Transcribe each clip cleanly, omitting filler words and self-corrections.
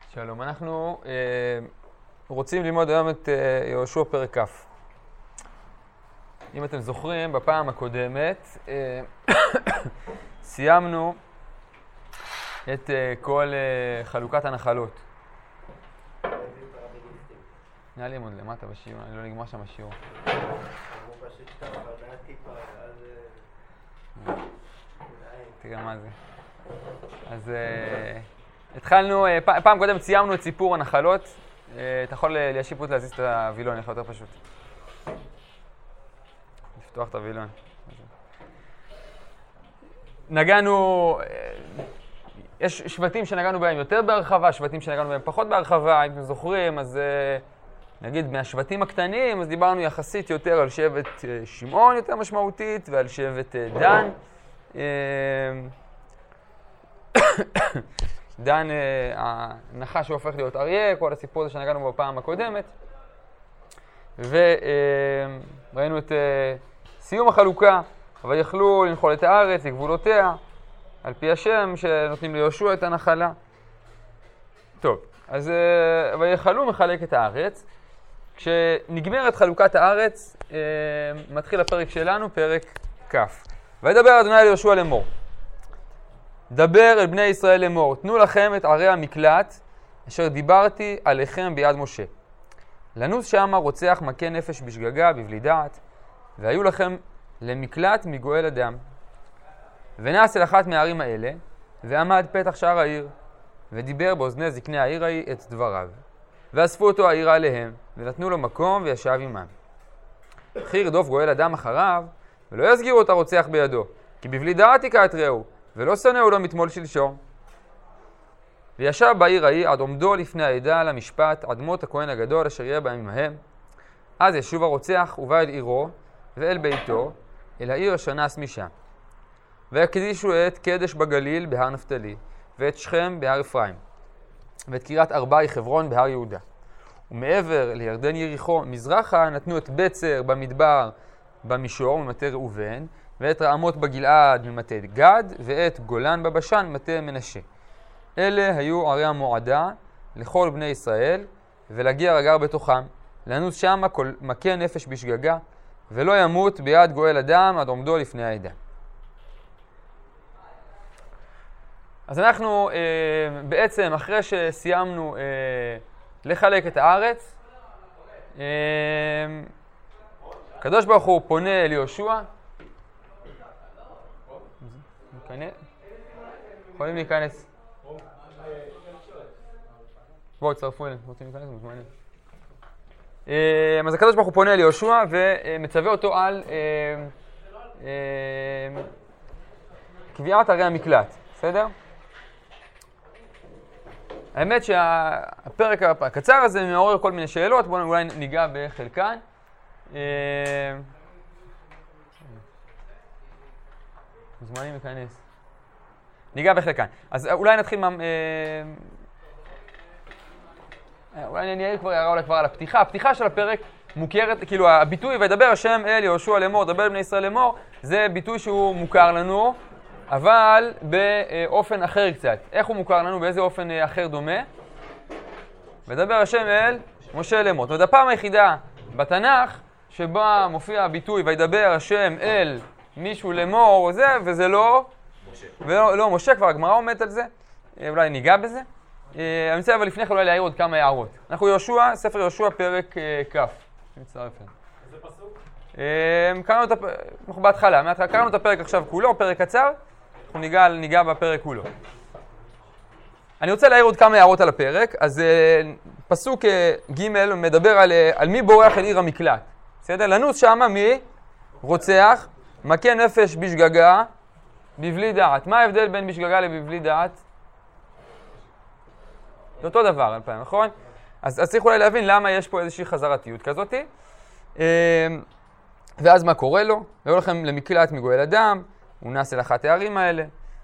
שלום, אנחנו רוצים ללמוד היום את יהושע פרק כ'. אם אתם זוכרים, בפעם הקודמת סיימנו את כל חלוקת הנחלות. נראה לי עוד למטה בשיעור, אני לא נגמר שם השיעור. תראה מה זה. אז התחלנו, פעם קודם סיימנו את סיפור הנחלות. אתה יכול להשיפות להזיז את הווילון, איך יותר פשוט. לפתוח את הווילון. נגענו, יש שבטים שנגענו בהם יותר בהרחבה, שבטים שנגענו בהם פחות בהרחבה. אם אתם זוכרים, אז נגיד מהשבטים הקטנים, אז דיברנו יחסית יותר על שבט שמעון יותר משמעותית ועל שבט דן. דן, הנחש שהופך להיות אריה, כל הסיפור הזה שנגענו בפעם הקודמת. וראינו את סיום החלוקה, אבל יכלו לנחול את הארץ, לגבולותיה, על פי השם שנותנים ליהושע את הנחלה. טוב, אז ויכלו מחלק את הארץ. כשנגמרת חלוקת הארץ, מתחיל הפרק שלנו, פרק כ'. וידבר אדוני אל יהושע לאמור. דבר אל בני ישראל לאמור, תנו לכם את ערי המקלט, אשר דיברתי עליכם ביד משה. לנוס שמה רוצח מכה נפש בשגגה, בבלי דעת, והיו לכם למקלט מגואל אדם. ונעש אל אחת מהערים האלה, ועמד פתח שער העיר, ודיבר באוזני זקני העיר ההיא את דבריו. ואספו אותו העירה עליהם, ונתנו לו מקום וישב עמם. וכי ירדוף גואל אדם אחריו, ולא יסגירו את הרוצח בידו, כי בבלי דעת היכה את רעהו, ולא שנאו לו מתמול שלשום. וישב בעיר ההיא עד עומדו לפני העדה למשפט, עד מות הכהן הגדול אשר יהיה בהם עמהם. אז ישוב הרוצח ובא אל עירו ואל ביתו, אל העיר אשר נס משם. ויקדישו את קדש בגליל בהר נפתלי, ואת שכם בהר אפרים, ואת קריית ארבעי חברון בהר יהודה. ומעבר לירדן יריחו מזרחה נתנו את בצר במדבר במישור ממטה ראובן, ואת רעמות בגלעד ממטה גד, ואת גולן בבשן ממטה מנשה. אלה היו ערי המועדה לכל בני ישראל, ולגר הגר בתוכם, לנוס שמה כל מכה נפש בשגגה, ולא ימות ביד גואל אדם עד עומדו לפני העדה. אז אנחנו בעצם אחרי שסיימנו לחלק את הארץ, הקדוש ברוך הוא פונה אל יהושע. יכולים להיכנס. בואו, תצטרפו אליהם. רוצים להיכנס? מוזמנים. אז הקדוש ברוך הוא פונה אל יהושע ומצווה אותו על קביעת ערי המקלט. בסדר? האמת שהפרק הקצר הזה מעורר כל מיני שאלות. בואו אולי ניגע בחלקן. מוזמנים להיכנס. ניגע בחלקן. אז אולי נתחיל אולי אני אעיר כבר על הפתיחה. הפתיחה של הפרק מוכרת, כאילו הביטוי וידבר השם אל יהושע לאמור, דבר אל בני ישראל לאמור, זה ביטוי שהוא מוכר לנו, אבל באופן אחר קצת. איך הוא מוכר לנו? באיזה אופן אחר דומה? וידבר השם אל משה לאמור. זאת אומרת, הפעם היחידה בתנ"ך שבה מופיע הביטוי וידבר השם אל מישהו לאמור וזה לא משה. ולא משה, כבר הגמרא עומדת על זה. אולי ניגע בזה. אני רוצה אבל לפני כן אולי להעיר עוד כמה הערות. אנחנו יהושע, ספר יהושע פרק כ'. מצטרף אלינו. איזה פסוק? קראנו את הפרק, אנחנו בהתחלה, קראנו את הפרק עכשיו כולו, פרק קצר. אנחנו ניגע בפרק כולו. אני רוצה להעיר עוד כמה הערות על הפרק. אז פסוק ג' מדבר על מי בורח אל עיר המקלט. בסדר? לנוס שמה מי רוצח מכה נפש בשגגה בבלי דעת. מה ההבדל בין בשגגה לבבלי דעת? זה אותו דבר, על פעם, נכון? אז צריך אולי להבין למה יש פה איזושהי חזרתיות כזאת. ואז מה קורה לו? והיו לכם למקלט מגואל אדם, הוא נס אל אחת הערים האלה.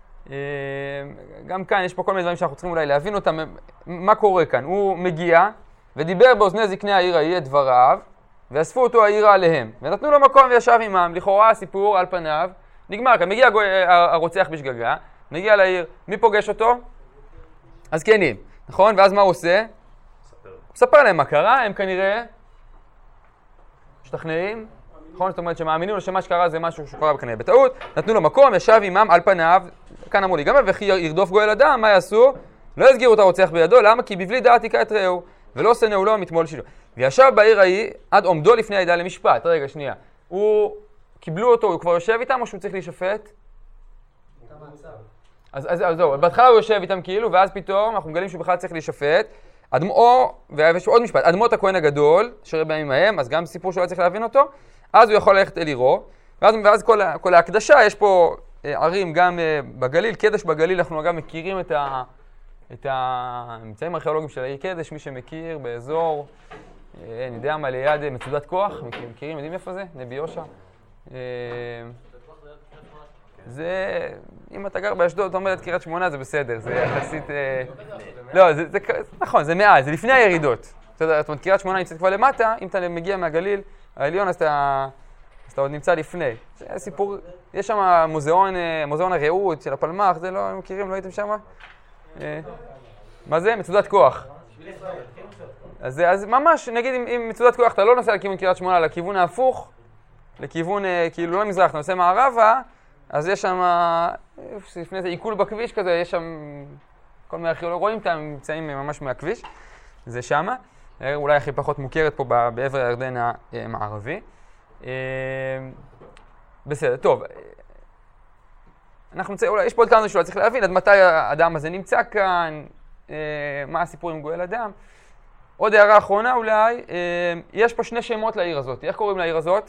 גם כאן יש פה כל מיני דברים שאנחנו צריכים אולי להבין אותם. מה קורה כאן? הוא מגיע ודיבר באוזני זקני העיר ההיא את דבריו, ואספו אותו העירה עליהם, ונתנו לו מקום וישב עמם. לכאורה הסיפור על פניו נגמר כאן. מגיע הרוצח בשגגה, מגיע לעיר, מי פוגש אותו? הזקנים. נכון? ואז מה הוא עושה? הוא מספר להם מה קרה, הם כנראה משתכנעים, נכון? זאת אומרת שמאמינים לו שמה שקרה זה משהו שקרה כנראה בטעות, נתנו לו מקום, ישב עמם על פניו, כאן אמרו להיגמר, וכי ירדוף גואל אדם, מה יעשו? לא יסגירו את הרוצח בידו, למה? כי בבלי דעת היכה את רעהו, ולא שנאו לו מתמול שילה. וישב בעיר ההיא עד עומדו לפני העדה למשפט. רגע, שנייה. קיבלו אותו, הוא כבר יושב איתם או שהוא צריך להישפט? אז זהו, בהתחלה הוא יושב איתם כאילו, ואז פתאום אנחנו מגלים שהוא בכלל צריך להישפט. ויש עוד משפט, אדמות הכהן הגדול, אשר בימים ההם, אז גם סיפור שהוא צריך להבין אותו, אז הוא יכול ללכת אל עירו, ואז כל ההקדשה, יש פה ערים גם בגליל, קדש בגליל, אנחנו אגב מכירים את הממצאים הארכיאולוגיים של העיר קדש, מי שמכיר באזור, אני יודע מה, ליד מצודת כוח, מכירים, יודעים איפה זה? נבי יושע. זה, אם אתה גר באשדוד, אתה אומר את קריית שמונה, זה בסדר, זה יחסית... לא, זה נכון, זה מעל, זה לפני הירידות. זאת אומרת, קריית שמונה נמצאת כבר למטה, אם אתה מגיע מהגליל העליון, אז אתה עוד נמצא לפני. זה סיפור, יש שם מוזיאון הרעות של הפלמ"ח, זה לא, מכירים, לא הייתם שם? מה זה? מצודת כוח. אז ממש, נגיד אם מצודת כוח אתה לא נוסע לכיוון קריית שמונה, לכיוון ההפוך, לכיוון, כאילו לא מזרח, אתה נוסע מערבה, אז יש שם, לפני זה עיכול בכביש כזה, יש שם כל מיני ארכיאולוגים, רואים את הממצאים ממש מהכביש, זה שמה, אולי הכי פחות מוכרת פה בעבר הירדן המערבי. בסדר, טוב. יש פה עוד כמה שאלה, צריך להבין עד מתי האדם הזה נמצא כאן, מה הסיפור עם גואל אדם. עוד הערה אחרונה אולי, יש פה שני שמות לעיר הזאת. איך קוראים לעיר הזאת?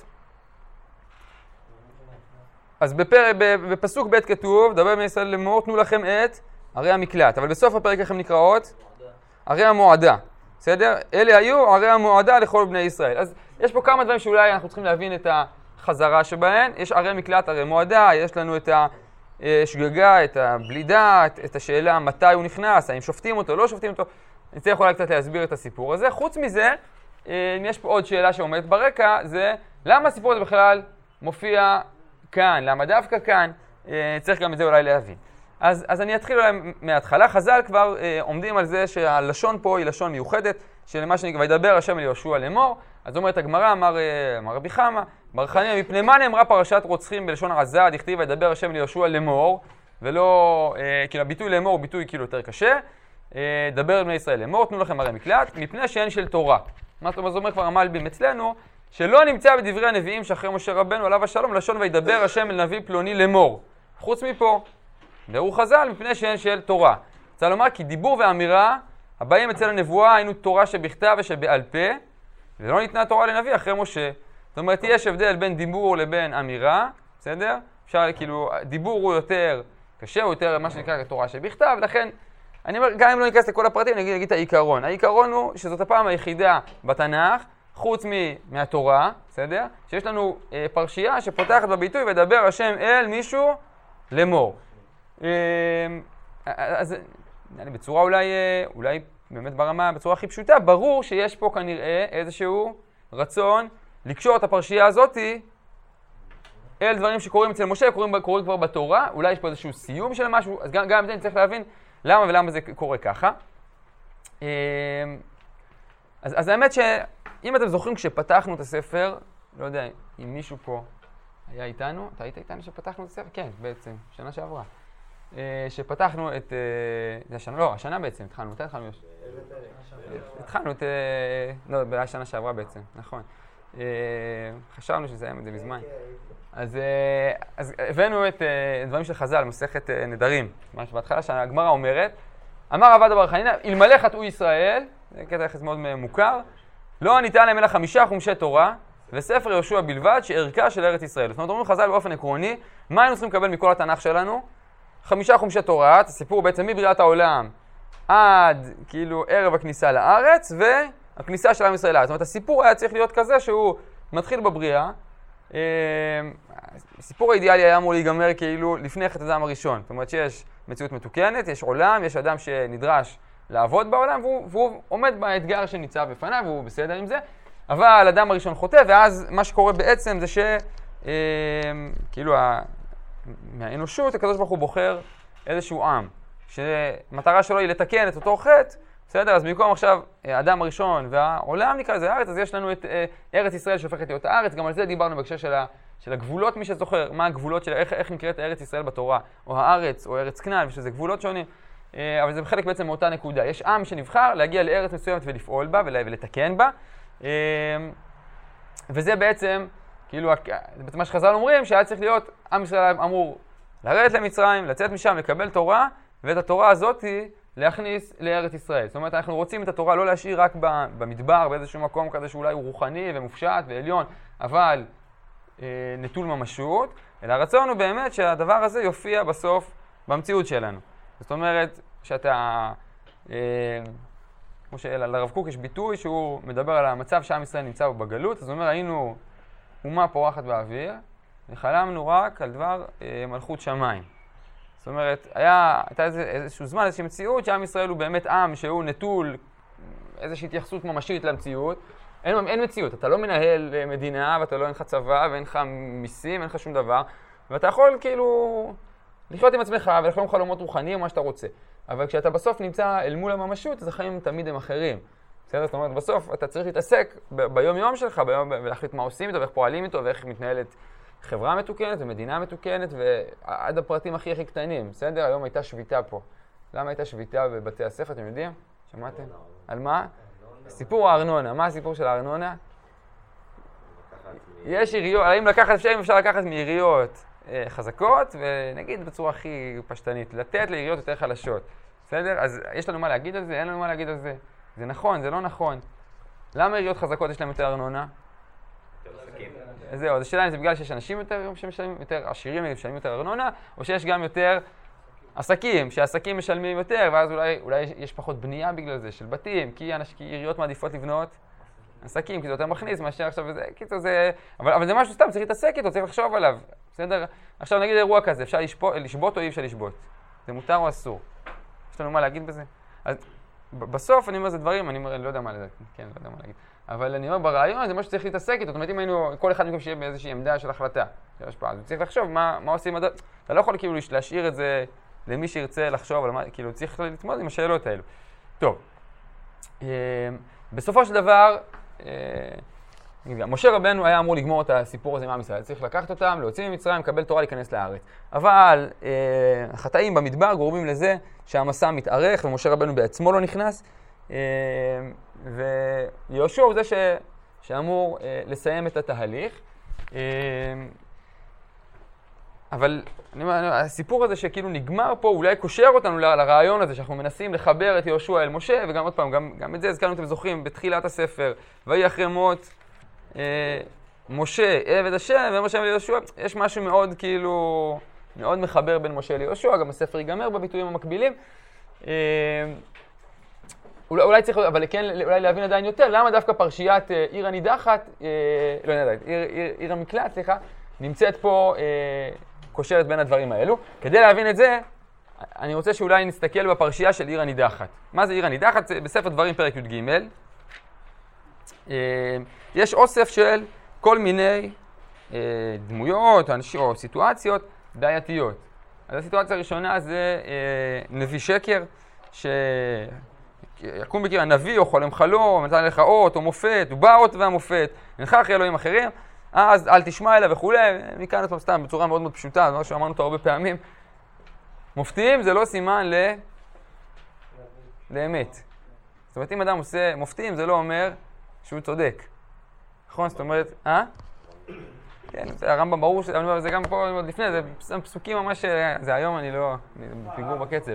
אז בפסוק ב' כתוב, דבר בני ישראל לאמור, תנו לכם את ערי המקלט. אבל בסוף הפרק איך הן נקראות? ערי המועדה. בסדר? אלה היו ערי המועדה לכל בני ישראל. אז יש פה כמה דברים שאולי אנחנו צריכים להבין את החזרה שבהן. יש ערי מקלט, ערי מועדה, יש לנו את השגגה, את הבלידה, את השאלה מתי הוא נכנס, האם שופטים אותו, לא שופטים אותו. אני צריך אולי קצת להסביר את הסיפור הזה. חוץ מזה, יש פה עוד שאלה שעומדת ברקע, זה למה הסיפור הזה בכלל מופיע כאן, למה דווקא כאן, צריך גם את זה אולי להבין. אז אני אתחיל אולי מההתחלה. חז"ל כבר עומדים על זה שהלשון פה היא לשון מיוחדת, שלמה שנקרא, וידבר השם אל יהושע לאמור. אז אומרת הגמרא, אמר רבי חמא, בר חנינא, מפני מה נאמרה פרשת רוצחים בלשון עזה, דכתיב וידבר השם אל יהושע לאמור, ולא, כאילו הביטוי לאמור הוא ביטוי כאילו יותר קשה, דבר אל בני ישראל לאמור, תנו לכם ערי מקלט, מפני שאין של תורה. מה זאת אומרת כבר המלבים אצלנו, שלא נמצא בדברי הנביאים שאחרי משה רבנו עליו השלום, לשון וידבר השם אל נביא פלוני לאמור. חוץ מפה, דרו חז"ל, מפני שאין של תורה. רוצה לומר כי דיבור ואמירה, הבאים אצל הנבואה היינו תורה שבכתב ושבעל פה, ולא ניתנה תורה לנביא אחרי משה. זאת אומרת, יש הבדל בין דיבור לבין אמירה, בסדר? אפשר, כאילו, דיבור הוא יותר קשה, הוא יותר מה שנקרא תורה שבכתב, לכן, אני אומר, גם אם לא ניכנס לכל הפרטים, אני אגיד את העיקרון. העיקרון הוא שזאת הפעם היחידה בתנ"ך, חוץ מהתורה, בסדר? שיש לנו פרשייה שפותחת בביטוי וידבר השם אל מישהו לאמור. אז בצורה אולי באמת ברמה, בצורה הכי פשוטה, ברור שיש פה כנראה איזשהו רצון לקשור את הפרשייה הזאת אל דברים שקורים אצל משה, קורים כבר בתורה, אולי יש פה איזשהו סיום של משהו, אז גם את זה צריך להבין למה ולמה זה קורה ככה. אז האמת שאם אתם זוכרים כשפתחנו את הספר, לא יודע אם מישהו פה היה איתנו, אתה היית איתנו שפתחנו את הספר? כן, בעצם, שנה שעברה. שפתחנו את... השנה בעצם, התחלנו, מתי התחלנו? התחלנו את... לא, בשנה שעברה בעצם, נכון. חשבנו שזה היה את זה מזמן. אז הבאנו את דברים של חז"ל, מסכת נדרים, ממש בהתחלה שהגמרא אומרת, אמר עבד בר חנינא, אלמלא חטאו ישראל, זה קטע יחס מאוד מוכר, לא ניתן להם אלא 5 חומשי תורה, וספר יהושע בלבד, שערכה של ארץ ישראל. זאת אומרת, אומרים חז"ל באופן עקרוני, מה היינו צריכים לקבל מכל התנ"ך שלנו? 5 חומשי תורה, הסיפור בעצם מבריאת העולם עד כאילו ערב הכניסה לארץ, והכניסה של עם ישראל לארץ. זאת אומרת, הסיפור היה צריך להיות כזה שהוא מתחיל בבריאה, הסיפור האידיאלי היה אמור להיגמר כאילו לפני חטא האדם הראשון. זאת אומרת שיש מציאות מתוקנת, יש עולם, יש אדם שנדרש לעבוד בעולם, והוא עומד באתגר שניצב בפניו, והוא בסדר עם זה. אבל אדם הראשון חוטא, ואז מה שקורה בעצם זה כאילו מהאנושות, הקדוש ברוך הוא בוחר איזשהו עם. שמטרה שלו היא לתקן את אותו חטא, בסדר? אז במקום עכשיו האדם הראשון והעולם נקרא לזה הארץ, אז יש לנו את ארץ ישראל שהופכת להיות הארץ, גם על זה דיברנו בהקשר של הגבולות, מי שזוכר מה הגבולות של איך נקראת ארץ ישראל בתורה, או הארץ, או ארץ כנען, ושזה גבולות שונים, אבל זה חלק בעצם מאותה נקודה. יש עם שנבחר להגיע לארץ מסוימת ולפעול בה ולתקן בה, וזה בעצם, כאילו, מה שחז"ל אומרים, שהיה צריך להיות, עם ישראל אמור לרדת למצרים, לצאת משם, לקבל תורה, ואת התורה הזאת להכניס לארץ ישראל. זאת אומרת, אנחנו רוצים את התורה לא להשאיר רק במדבר, באיזשהו מקום כזה שאולי הוא רוחני ומופשט ועליון, אבל נטול ממשות, אלא הרצון הוא באמת שהדבר הזה יופיע בסוף במציאות שלנו. זאת אומרת, שאתה, כמו שלרב קוק יש ביטוי שהוא מדבר על המצב שעם ישראל נמצא בו בגלות, אז הוא אומר, היינו אומה פורחת באוויר, וחלמנו רק על דבר מלכות שמיים. זאת אומרת, הייתה איזשהו זמן, איזושהי מציאות שעם ישראל הוא באמת עם שהוא נטול איזושהי התייחסות ממשית למציאות. אין מציאות, אתה לא מנהל מדינה ואתה לא אין לך צבא ואין לך מיסים, אין לך שום דבר, ואתה יכול כאילו לחיות עם עצמך ולחלום חלומות רוחניים או מה שאתה רוצה. אבל כשאתה בסוף נמצא אל מול הממשות, אז החיים תמיד הם אחרים. בסדר? זאת אומרת, בסוף אתה צריך להתעסק ביום יום שלך, ולהחליט מה עושים איתו ואיך פועלים איתו ואיך מתנהלת חברה מתוקנת ומדינה מתוקנת ועד הפרטים הכי קטנים. בסדר? היום הייתה שביתה פה. למה הייתה שביתה בבתי הספר? אתם יודעים? שמעתם? על מה? סיפור הארנונה. מה הסיפור של הארנונה? יש עיריות, האם אפשר לקחת מעיריות חזקות, ונגיד בצורה הכי פשטנית, לתת לעיריות יותר חלשות. בסדר? אז יש לנו מה להגיד על זה? אין לנו מה להגיד על זה. זה נכון, זה לא נכון. למה עיריות חזקות יש להם יותר ארנונה? זהו, אז השאלה אם זה בגלל שיש אנשים שמשלמים יותר עשירים משלמים יותר ארנונה, או שיש גם יותר עסקים, שהעסקים משלמים יותר, ואז אולי יש פחות בנייה בגלל זה, של בתים, כי עיריות מעדיפות לבנות עסקים, כי זה יותר מכניס מאשר עכשיו, אבל זה משהו סתם, צריך להתעסק איתו, צריך לחשוב עליו, בסדר? עכשיו נגיד אירוע כזה, אפשר לשבות או אי אפשר לשבות? זה מותר או אסור? יש לנו מה להגיד בזה? אז בסוף אני אומר זה דברים, אני אומר, לא יודע מה להגיד, כן, לא יודע מה להגיד. אבל אני אומר, ברעיון זה משהו שצריך להתעסק איתו. זאת אומרת, אם היינו, כל אחד מכם שיהיה באיזושהי עמדה של החלטה, של השפעה, אז צריך לחשוב מה עושים, אתה לא יכול כאילו להשאיר את זה למי שירצה לחשוב, על מה, כאילו צריך להתמודד עם השאלות האלו. טוב, בסופו של דבר, משה רבנו היה אמור לגמור את הסיפור הזה עם עם ישראל, צריך לקחת אותם, להוציא ממצרים, לקבל תורה, להיכנס לארץ. אבל החטאים במדבר גורמים לזה שהמסע מתארך, ומשה רבנו בעצמו לא נכנס, ויהושע הוא זה שאמור לסיים את התהליך. אבל הסיפור הזה שכאילו נגמר פה, אולי קושר אותנו לרעיון הזה שאנחנו מנסים לחבר את יהושע אל משה, וגם עוד פעם, גם את זה הזכרנו, אתם זוכרים, בתחילת הספר, ויהי אחרי מות משה, עבד השם, ומשה ליהושע, יש משהו מאוד כאילו, מאוד מחבר בין משה ליהושע, גם הספר ייגמר בביטויים המקבילים. אולי צריך, אבל כן, אולי להבין עדיין יותר, למה דווקא פרשיית עיר הנידחת, לא יודע, עיר המקלט, סליחה, נמצאת פה קושרת בין הדברים האלו. כדי להבין את זה, אני רוצה שאולי נסתכל בפרשייה של עיר הנידחת. מה זה עיר הנידחת? בספר דברים פרק י"ג. יש אוסף של כל מיני דמויות או סיטואציות בעייתיות. אז הסיטואציה הראשונה זה נביא שקר, יקום בקיר הנביא או חולם חלום, נתן לך אות או מופת, הוא בא אות והמופת, נלך אחרי אלוהים אחרים, אז אל תשמע אליו וכו'. מכאן אותם סתם בצורה מאוד מאוד פשוטה, זה מה שאמרנו אותו הרבה פעמים. מופתים זה לא סימן לאמת. זאת אומרת, אם אדם עושה מופתים, זה לא אומר שהוא צודק. נכון? זאת אומרת, כן, הרמב"ם ברור, זה גם פה לפני, זה פסוקים ממש, זה היום אני לא, פיגור בקצב.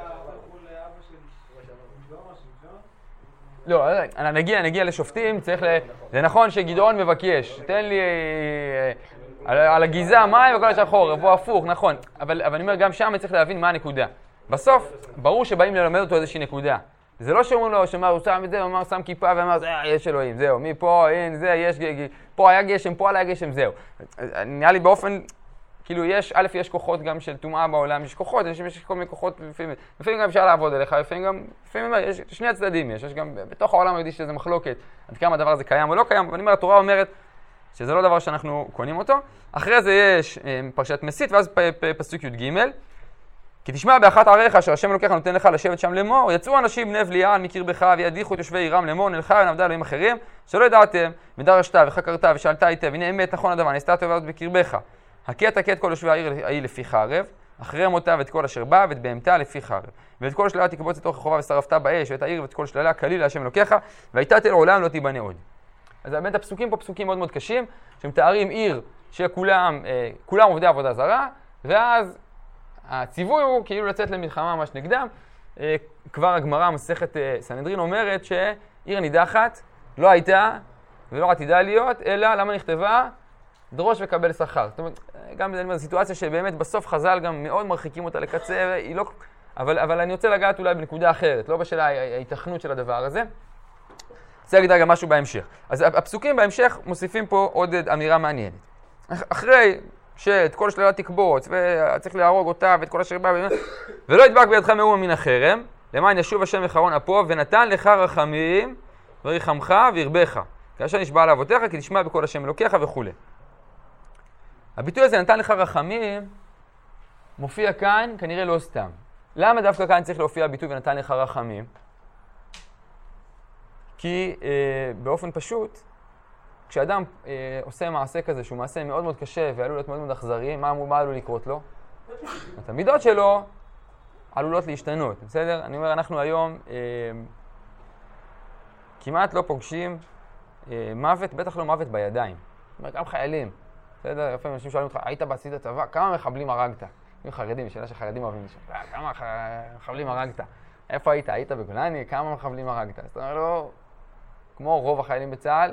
לא, נגיע לשופטים, זה נכון שגדעון מבקש, תן לי על הגיזה מים וכל השחור, רבו הפוך, נכון, אבל אני אומר, גם שם צריך להבין מה הנקודה. בסוף, ברור שבאים ללמד אותו איזושהי נקודה. זה לא שאומרים לו, שאומר, הוא שם את זה, הוא שם כיפה ואמר, יש אלוהים, זהו, מפה, אין, זה, יש, פה היה גשם, פה היה גשם, זהו. נראה לי באופן, כאילו יש כוחות גם של טומאה בעולם, יש כוחות, יש כל מיני כוחות, לפעמים גם אפשר לעבוד עליך, לפעמים יש שני הצדדים, יש גם בתוך העולם היהודי שזה מחלוקת, עד כמה הדבר הזה קיים או לא קיים, ואני אומר, התורה אומרת שזה לא דבר שאנחנו קונים אותו. אחרי זה יש פרשת מסית, ואז פסוק י"ג. כי תשמע באחת עריך אשר השם אלוקיך נותן לך לשבת שם לאמור, יצאו אנשים בני בליעל מקרבך וידיחו את יושבי עירם לאמור, נלכה ונעבדה אלוהים אחרים, שלא ידעתם, ודרשת וחקרת ושאלת היטב, הנה אמת נכון הדבר, נעשתה טובה בקרבך. הכה תכה את כל יושבי העיר ההיא לפי חרב, אחרי מותה ואת כל אשר בא ואת בהמתה לפי חרב. ואת כל שללה תקבוץ לתוך רחובה ושרפת באש, ואת העיר ואת כל שללה כליל להשם אלוקיך, והייתה תל עולם לא תיבנה עוד. אז באמת הפסוקים פה פסוקים מאוד מאוד קשים, שמתארים עיר שכולם עובדי עבודה זרה, ואז הציווי הוא כאילו לצאת למלחמה ממש נגדם. כבר הגמרא מסכת סנהדרין אומרת שעיר נידחת לא הייתה ולא עתידה להיות, אלא למה נכתבה? דרוש וקבל שכר. זאת אומרת, גם בסיטואציה שבאמת בסוף חז"ל גם מאוד מרחיקים אותה לקצה, היא לא... אבל אני רוצה לגעת אולי בנקודה אחרת, לא בשאלה ההיתכנות של הדבר הזה. רוצה להגיד גם משהו בהמשך. אז הפסוקים בהמשך מוסיפים פה עוד אמירה מעניינת. אחרי שאת כל שללה תקבוץ, וצריך להרוג אותה ואת כל אשר בא, ולא ידבק בידך מאומה מן החרם, למען ישוב השם אחרון אפו, ונתן לך רחמים, וריחמך וירבך. כאשר נשבע על אבותיך, כי תשמע בקול השם אלוקיך וכו'. הביטוי הזה, נתן לך רחמים, מופיע כאן כנראה לא סתם. למה דווקא כאן צריך להופיע הביטוי ונתן לך רחמים? כי באופן פשוט, כשאדם עושה מעשה כזה, שהוא מעשה מאוד מאוד קשה ועלול להיות מאוד מאוד אכזרי, מה עלול לקרות לו? המידות שלו עלולות להשתנות, בסדר? אני אומר, אנחנו היום כמעט לא פוגשים מוות, בטח לא מוות בידיים. זאת אומרת, גם חיילים, בסדר? לפעמים אנשים שואלים אותך, היית בעשית הצבא, כמה מחבלים הרגת? אם חרדים, שאלה שחרדים אוהבים לשאול, כמה מחבלים הרגת? איפה היית? היית בגולני? כמה מחבלים הרגת? זאת אומרת, לא... כמו רוב החיילים בצה"ל,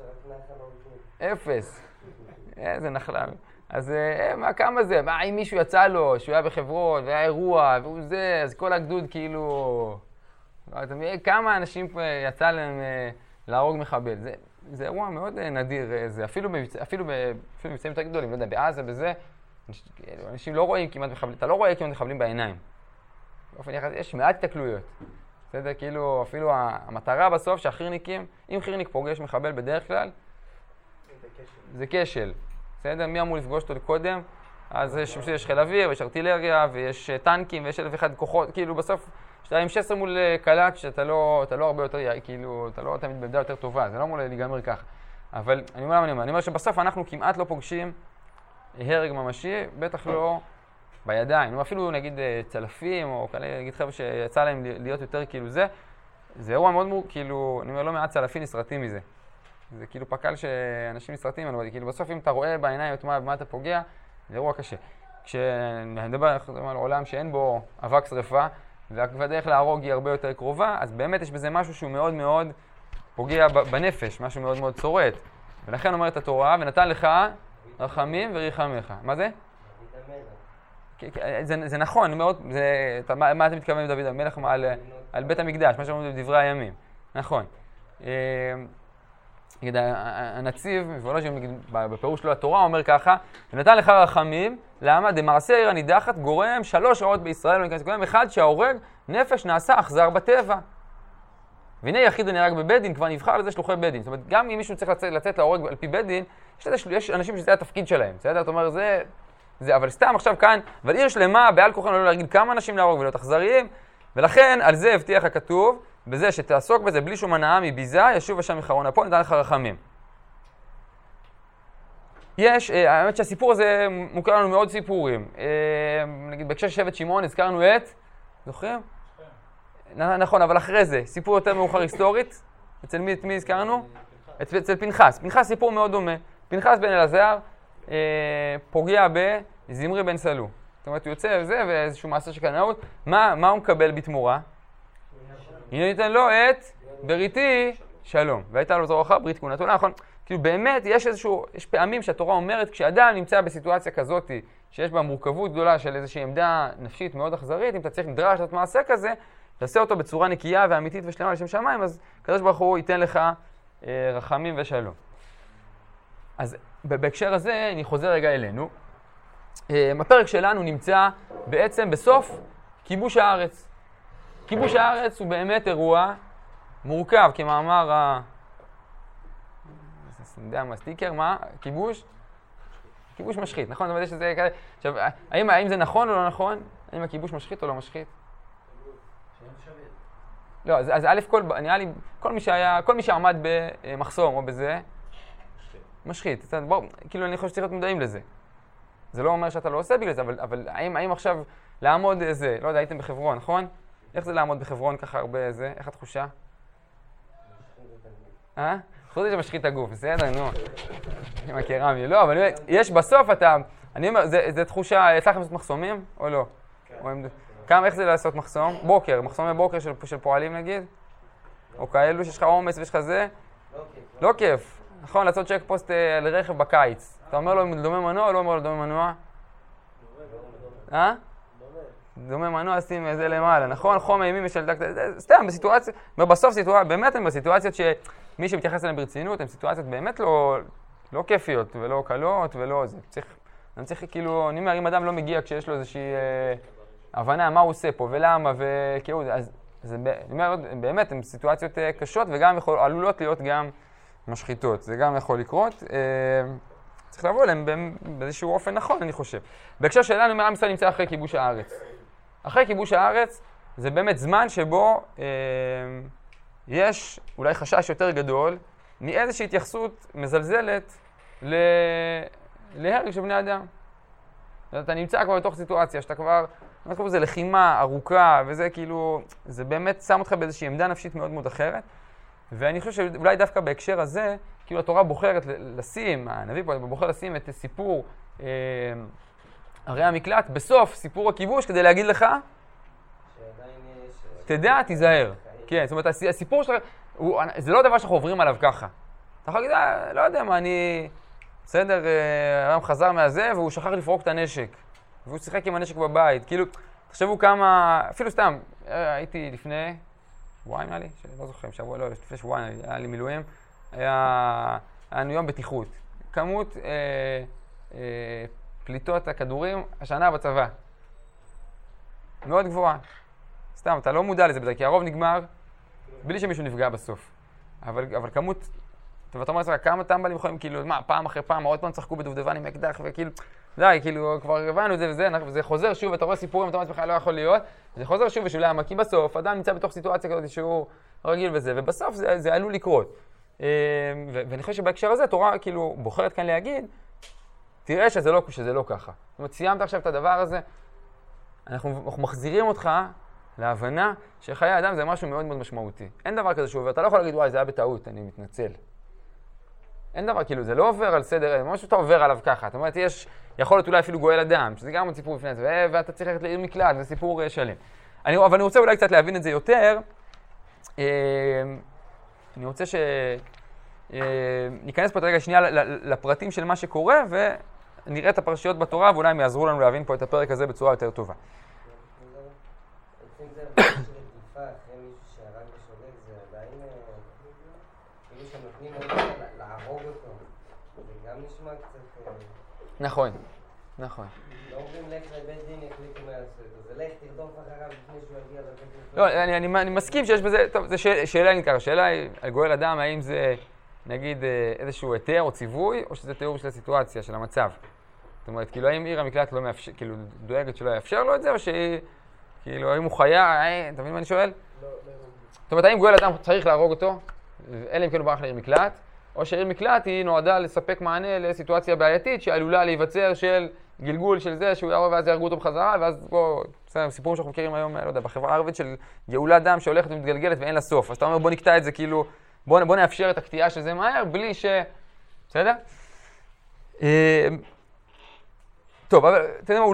0. איזה נחלם. אז כמה זה? מה, אם מישהו יצא לו, שהוא היה בחברון, והיה אירוע, והוא זה, אז כל הגדוד כאילו... כמה אנשים יצא להם להרוג מחבל? זה אירוע מאוד נדיר, זה אפילו מבצעים יותר גדולים, לא יודע, בעזה, בזה, אנשים לא רואים כמעט מחבלים, אתה לא רואה כמעט מחבלים בעיניים. באופן יחד, יש מעט תקלויות. בסדר, כאילו, אפילו המטרה בסוף שהחירניקים, אם חירניק פוגש מחבל בדרך כלל, זה כשל. בסדר, מי אמור לפגוש אותו קודם? אז יש חיל אוויר, ויש ארטילריה, ויש טנקים, ויש 1,001 כוחות, כאילו בסוף, כשאתה עם 16 מול קלט, שאתה לא הרבה יותר, כאילו, אתה לא תמיד בעמדה יותר טובה, זה לא אמור להיגמר ככה. אבל אני אומר שבסוף אנחנו כמעט לא פוגשים הרג ממשי, בטח לא בידיים. אפילו נגיד צלפים, או נגיד חבר'ה שיצא להם להיות יותר כאילו זה אירוע מאוד כאילו, אני אומר, לא מעט צלפים נסרטים מזה. זה כאילו פקל שאנשים נסרטים, אבל כאילו בסוף אם אתה רואה בעיניים במה אתה פוגע, זה אירוע קשה. כשנדבר על עולם שאין בו אבק שריפה, והדרך להרוג היא הרבה יותר קרובה, אז באמת יש בזה משהו שהוא מאוד מאוד פוגע בנפש, משהו מאוד מאוד צורט. ולכן אומרת התורה, ונתן לך רחמים וריחמך. מה זה? זה נכון, מה אתה מתכוון בדוד המלך על בית המקדש, מה שאומרים בדברי הימים. נכון. הנציב, בפירוש שלו התורה, אומר ככה, ונתן לך רחמים, למה? דמעשה העיר הנידחת גורם 3 רעות בישראל, גורם אחד שההורג נפש נעשה אכזר בטבע. והנה יחיד ונהרג בבית דין, כבר נבחר לזה שלוחי בית דין. זאת אומרת, גם אם מישהו צריך לצאת להורג על פי בית דין, יש אנשים שזה התפקיד שלהם, בסדר? זאת אומרת, זה, אבל סתם עכשיו כאן, אבל עיר שלמה, בעל כוחנו לא להגיד כמה אנשים להרוג ולא אכזריים, ולכן על זה הבטיח הכתוב, בזה שתעסוק בזה בלי שום הנאה מביזה, ישוב השם אחרון אפו, נתן לך רחמים. האמת שהסיפור הזה מוכר לנו מאוד סיפורים. נגיד, בהקשר שבט שמעון הזכרנו זוכרים? נכון, אבל אחרי זה, סיפור יותר מאוחר היסטורית, אצל מי הזכרנו? אצל פנחס. פנחס סיפור מאוד דומה. פנחס בן אלעזר פוגע בזמרי בן סלו. זאת אומרת, הוא יוצא וזה, ואיזשהו מעשה שקנאות. מה הוא מקבל בתמורה? הנה ניתן לו את בריתי שלום. והייתה לו זרועך ברית כהונתו. נכון, כאילו באמת יש פעמים שהתורה אומרת, כשאדם נמצא בסיטואציה כזאת, שיש בה מורכבות גדולה של איזושהי עמדה נפשית מאוד אכזרית, אם אתה צריך נדרש לעשות מעשה כזה, תעשה אותו בצורה נקייה ואמיתית ושלמה לשם שמיים, אז הקדוש ברוך הוא ייתן לך רחמים ושלום. אז בהקשר הזה אני חוזר רגע אלינו. הפרק שלנו נמצא בעצם בסוף כיבוש הארץ. כיבוש הארץ הוא באמת אירוע מורכב, כמאמר הסטיקר, מה? כיבוש משחית, נכון? זאת אומרת שזה כזה... עכשיו, האם זה נכון או לא נכון? האם הכיבוש משחית או לא משחית? לא, אז א' כל, נראה לי, כל מי שעמד במחסום או בזה, משחית. בואו, כאילו אני חושב שצריך להיות מודעים לזה. זה לא אומר שאתה לא עושה בגלל זה, אבל האם עכשיו לעמוד איזה, לא יודע, הייתם בחברון, נכון? איך זה לעמוד בחברון ככה הרבה איזה? איך התחושה? חוץ שמשחית את הגוף, בסדר, נו. אני מכירה מי, לא, אבל יש בסוף אתה, אני אומר, זה תחושה, יצא לכם לעשות מחסומים או לא? כמה, איך זה לעשות מחסום? בוקר, מחסומי בוקר של פועלים נגיד? או כאלו שיש לך עומס ויש לך זה? לא כיף. נכון, לעשות צ'ק פוסט לרכב בקיץ. אתה אומר לו אם דומה מנוע או לא אומר לו דומה מנוע? דומה מנוע, שים זה למעלה, נכון? חום אימים ושל דקת, סתם, בסיטואציה, בסוף באמת הם בסיטואציות שמי שמתייחס אליהם ברצינות, הן סיטואציות באמת לא כיפיות ולא קלות ולא זה. אני צריך כאילו, אני אומר, אם אדם לא מגיע כשיש לו איזושהי הבנה מה הוא עושה פה ולמה וכאילו, אז אני אומר, באמת הן סיטואציות קשות וגם עלולות להיות גם משחיתות, זה גם יכול לקרות. צריך לבוא אליהם באיזשהו אופן נכון, אני חושב. בהקשר שלנו, עם ישראל נמצא אחרי כיבוש הארץ. אחרי כיבוש הארץ, זה באמת זמן שבו יש אולי חשש יותר גדול מאיזושהי התייחסות מזלזלת להרג של בני אדם. אתה נמצא כבר בתוך סיטואציה שאתה כבר, אני חושב שזה לחימה ארוכה, וזה כאילו, זה באמת שם אותך באיזושהי עמדה נפשית מאוד מאוד אחרת. ואני חושב שאולי דווקא בהקשר הזה, כאילו התורה בוחרת לשים, הנביא פה בוחר לשים את סיפור ערי המקלט בסוף סיפור הכיבוש כדי להגיד לך, תדע, תיזהר. כן, זאת אומרת, הסיפור שלך, זה לא דבר שאנחנו עוברים עליו ככה. אתה יכול להגיד, לא יודע מה, אני, בסדר, הרם חזר מהזה והוא שכח לפרוק את הנשק. והוא שיחק עם הנשק בבית. כאילו, תחשבו כמה, אפילו סתם, הייתי לפני שבועיים נראה לי, לא זוכר, שבוע, לא, לפני שבועיים היה לי מילואים, היה לנו יום בטיחות. כמות פליטות הכדורים השנה בצבא. מאוד גבוהה. סתם, אתה לא מודע לזה בזה, כי הרוב נגמר בלי שמישהו נפגע בסוף. אבל כמות, ואתה אומר לעצמך, כמה טמבלים יכולים, כאילו, מה, פעם אחרי פעם, עוד פעם צחקו בדובדבן עם אקדח, וכאילו, די, כאילו, כבר הבנו את זה וזה חוזר שוב, אתה רואה סיפורים, אתה אומר לעצמך, לא יכול להיות, זה חוזר שוב ושוב, למה? כי בסוף, אדם נמצא בתוך סיטואציה כזאת שהוא רגיל בזה, ובסוף זה עלול לקרות. ואני חושב שבהקשר הזה, התורה, כאילו, בוחרת כאן להגיד, תראה שזה לא ככה. זאת אומרת, סיימת עכשיו את הדבר הזה, אנחנו מחזירים אותך להבנה שחיי האדם זה משהו מאוד מאוד משמעותי. אין דבר כזה שעובר, אתה לא יכול להגיד, וואי, זה היה בטעות, אני מתנצל. אין דבר, כאילו, זה לא עובר על סדר, משהו שאתה עובר עליו ככה. זאת אומרת, יכול להיות אולי אפילו גואל אדם, שזה גם עוד סיפור בפני זה, ואתה צריך ללכת לעיר מקלט, זה סיפור שלם. אבל אני רוצה אולי קצת להבין את זה יותר. אני רוצה ניכנס פה רגע שנייה לפרטים של מה שקורה, ונראה את הפרשיות בתורה, ואולי הם יעזרו לנו להבין פה את הפרק הזה בצורה יותר טובה. נכון. לא אומרים לך לבית דין יחליטו מה לעשות, זה לך תרדוף אחריו לפני שהוא יגיע לבית דין. לא, אני מסכים שיש בזה, טוב, זו שאלה נקרא, השאלה היא על גואל אדם, האם זה נגיד איזשהו היתר או ציווי, או שזה תיאור של הסיטואציה, של המצב. זאת אומרת, כאילו האם עיר המקלט לא מאפשר, כאילו דואגת שלא יאפשר לו את זה, או שהיא, כאילו האם הוא חיה, אתה מבין מה אני שואל? לא. זאת אומרת, האם גואל אדם צריך להרוג אותו, אלא אם כן הוא ברח לעיר מקלט, או שעיר מקלט היא נועדה לספק מענה לסיטואציה בעייתית שעלולה להיווצר של גלגול של זה שהוא יערוב ואז יהרגו אותו בחזרה, ואז בוא, סיפורים שאנחנו מכירים היום, לא יודע, בחברה הערבית של גאולת דם שהולכת ומתגלגלת ואין לה סוף. אז אתה אומר בוא נקטע את זה כאילו, בוא נאפשר את הקטיעה של זה מהר בלי ש... בסדר? טוב, אבל אתם יודעים,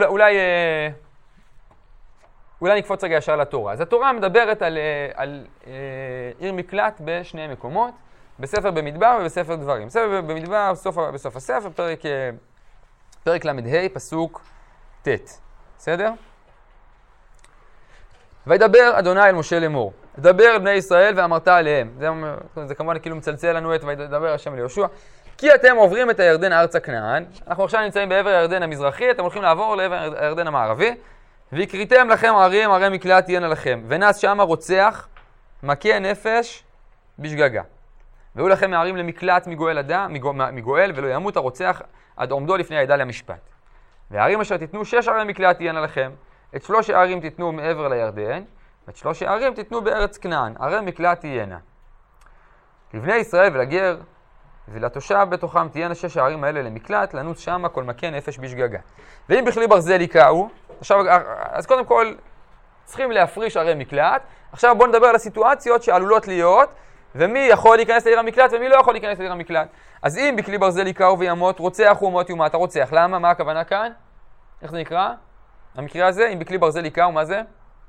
אולי נקפוץ רגע ישר לתורה. אז התורה מדברת על עיר מקלט בשני מקומות. בספר במדבר ובספר דברים. ספר במדבר, בסוף הספר, פרק ל"ה, פסוק ט'. בסדר? וידבר אדוני אל משה לאמור. דבר אל בני ישראל ואמרת עליהם. זה כמובן כאילו מצלצל לנו את וידבר השם אל יהושע. כי אתם עוברים את הירדן ארצה כנען. אנחנו עכשיו נמצאים בעבר הירדן המזרחי, אתם הולכים לעבור לעבר הירדן המערבי. והקריתם לכם ערים, ערי מקלט תהיינה לכם. ונס שמה רוצח, מכה נפש בשגגה. והיו לכם מערים למקלט מגואל, ולא ימות הרוצח עד עומדו לפני העדה למשפט. והערים אשר תיתנו 6 ערי מקלט תהיינה לכם, את 3 הערים תיתנו מעבר לירדן, ואת 3 הערים תיתנו בארץ כנען, ערי מקלט תהיינה. לבני ישראל ולגר ולתושב בתוכם תהיינה 6 הערים האלה למקלט, לנוץ שמה כל מכה נפש בשגגה. ואם בכלי ברזל יקעו, אז קודם כל צריכים להפריש ערי מקלט. עכשיו בואו נדבר על הסיטואציות שעלולות להיות, ומי יכול להיכנס לעיר המקלט ומי לא יכול להיכנס לעיר המקלט. אז אם בכלי ברזל יקעו וימות, רוצח הוא מות יומת, הרוצח. למה? מה הכוונה כאן? איך זה נקרא? המקרה הזה, אם בכלי ברזל יקעו, מה זה?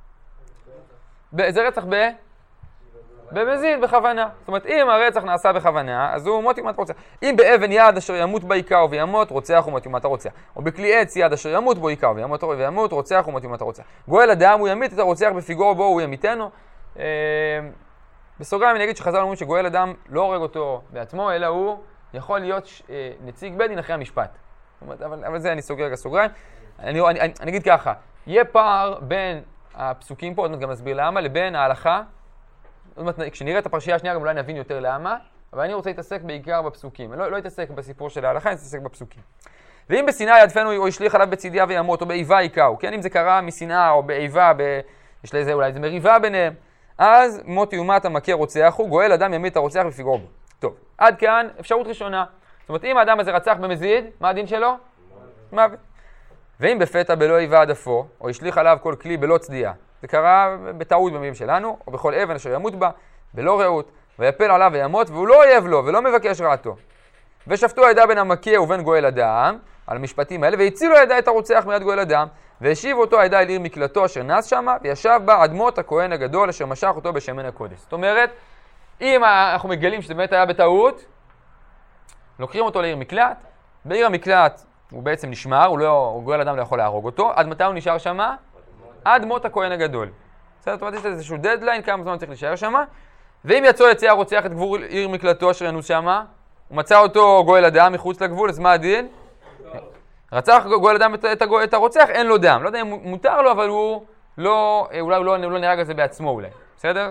זה רצח במזיד, בכוונה. זאת אומרת, אם הרצח נעשה בכוונה, אז הוא מות יומת רוצח. אם באבן יד אשר ימות בה יקעו וימות, רוצח הוא מות יומת הרוצח. או בכלי עץ יד אשר ימות בו יקעו וימות, רוצח הוא מות יומת הרוצח. גואל אדם הוא ימית את הרוצח בפיגור בו הוא ימיתנו. בסוגריים אני אגיד שחז"ל אומרים שגואל אדם לא הורג אותו בעצמו, אלא הוא יכול להיות נציג בית דין אחרי המשפט. אבל זה אני סוגר כסוגריים. אני אגיד ככה, יהיה פער בין הפסוקים פה, עוד מעט גם נסביר למה, לבין ההלכה. כשנראה את הפרשייה השנייה גם אולי נבין יותר למה, אבל אני רוצה להתעסק בעיקר בפסוקים. לא להתעסק בסיפור של ההלכה, אני אתעסק בפסוקים. ואם בשנאה ידפנו או ישליך עליו בצידיה וימות, או באיבה יקעו, כן? אם זה קרה משנאה או באיבה, יש לזה אולי זה מריבה ביניהם, אז מות יומת המכה רוצח הוא, גואל אדם ימית את הרוצח בפיגור בו. טוב, עד כאן אפשרות ראשונה. זאת אומרת, אם האדם הזה רצח במזיד, מה הדין שלו? מוות. ואם בפתע בלא איבה עדפו, או ישליך עליו כל כלי בלא צדיעה, זה קרה בטעות במילים שלנו, או בכל אבן אשר ימות בה, בלא רעות, ויפל עליו וימות, והוא לא אויב לו, ולא מבקש רעתו. ושפטו העדה בין המכה ובין גואל אדם, על המשפטים האלה, והצילו העדה את הרוצח מיד גואל אדם, והשיב אותו העדה אל עיר מקלטו אשר נס שמה, וישב בה אדמות הכהן הגדול אשר משך אותו בשמן הקודש. זאת אומרת, אם אנחנו מגלים שזה באמת היה בטעות, לוקחים אותו לעיר מקלט, בעיר המקלט הוא בעצם נשמר, גואל אדם לא יכול להרוג אותו, עד מתי הוא נשאר שמה? עד מות הכהן הגדול. זאת אומרת, יש איזשהו דדליין, כמה זמן צריך להישאר שמה, ואם יצא הרוצח את גבול עיר מקלטו אשר ינוס שמה, הוא מצא אותו גואל אדם מחוץ לגבול, אז מה הדין? רצח גואל אדם את הרוצח, אין לו דם. לא יודע אם מותר לו, אבל הוא לא, אולי הוא לא נהרג על זה בעצמו אולי. בסדר?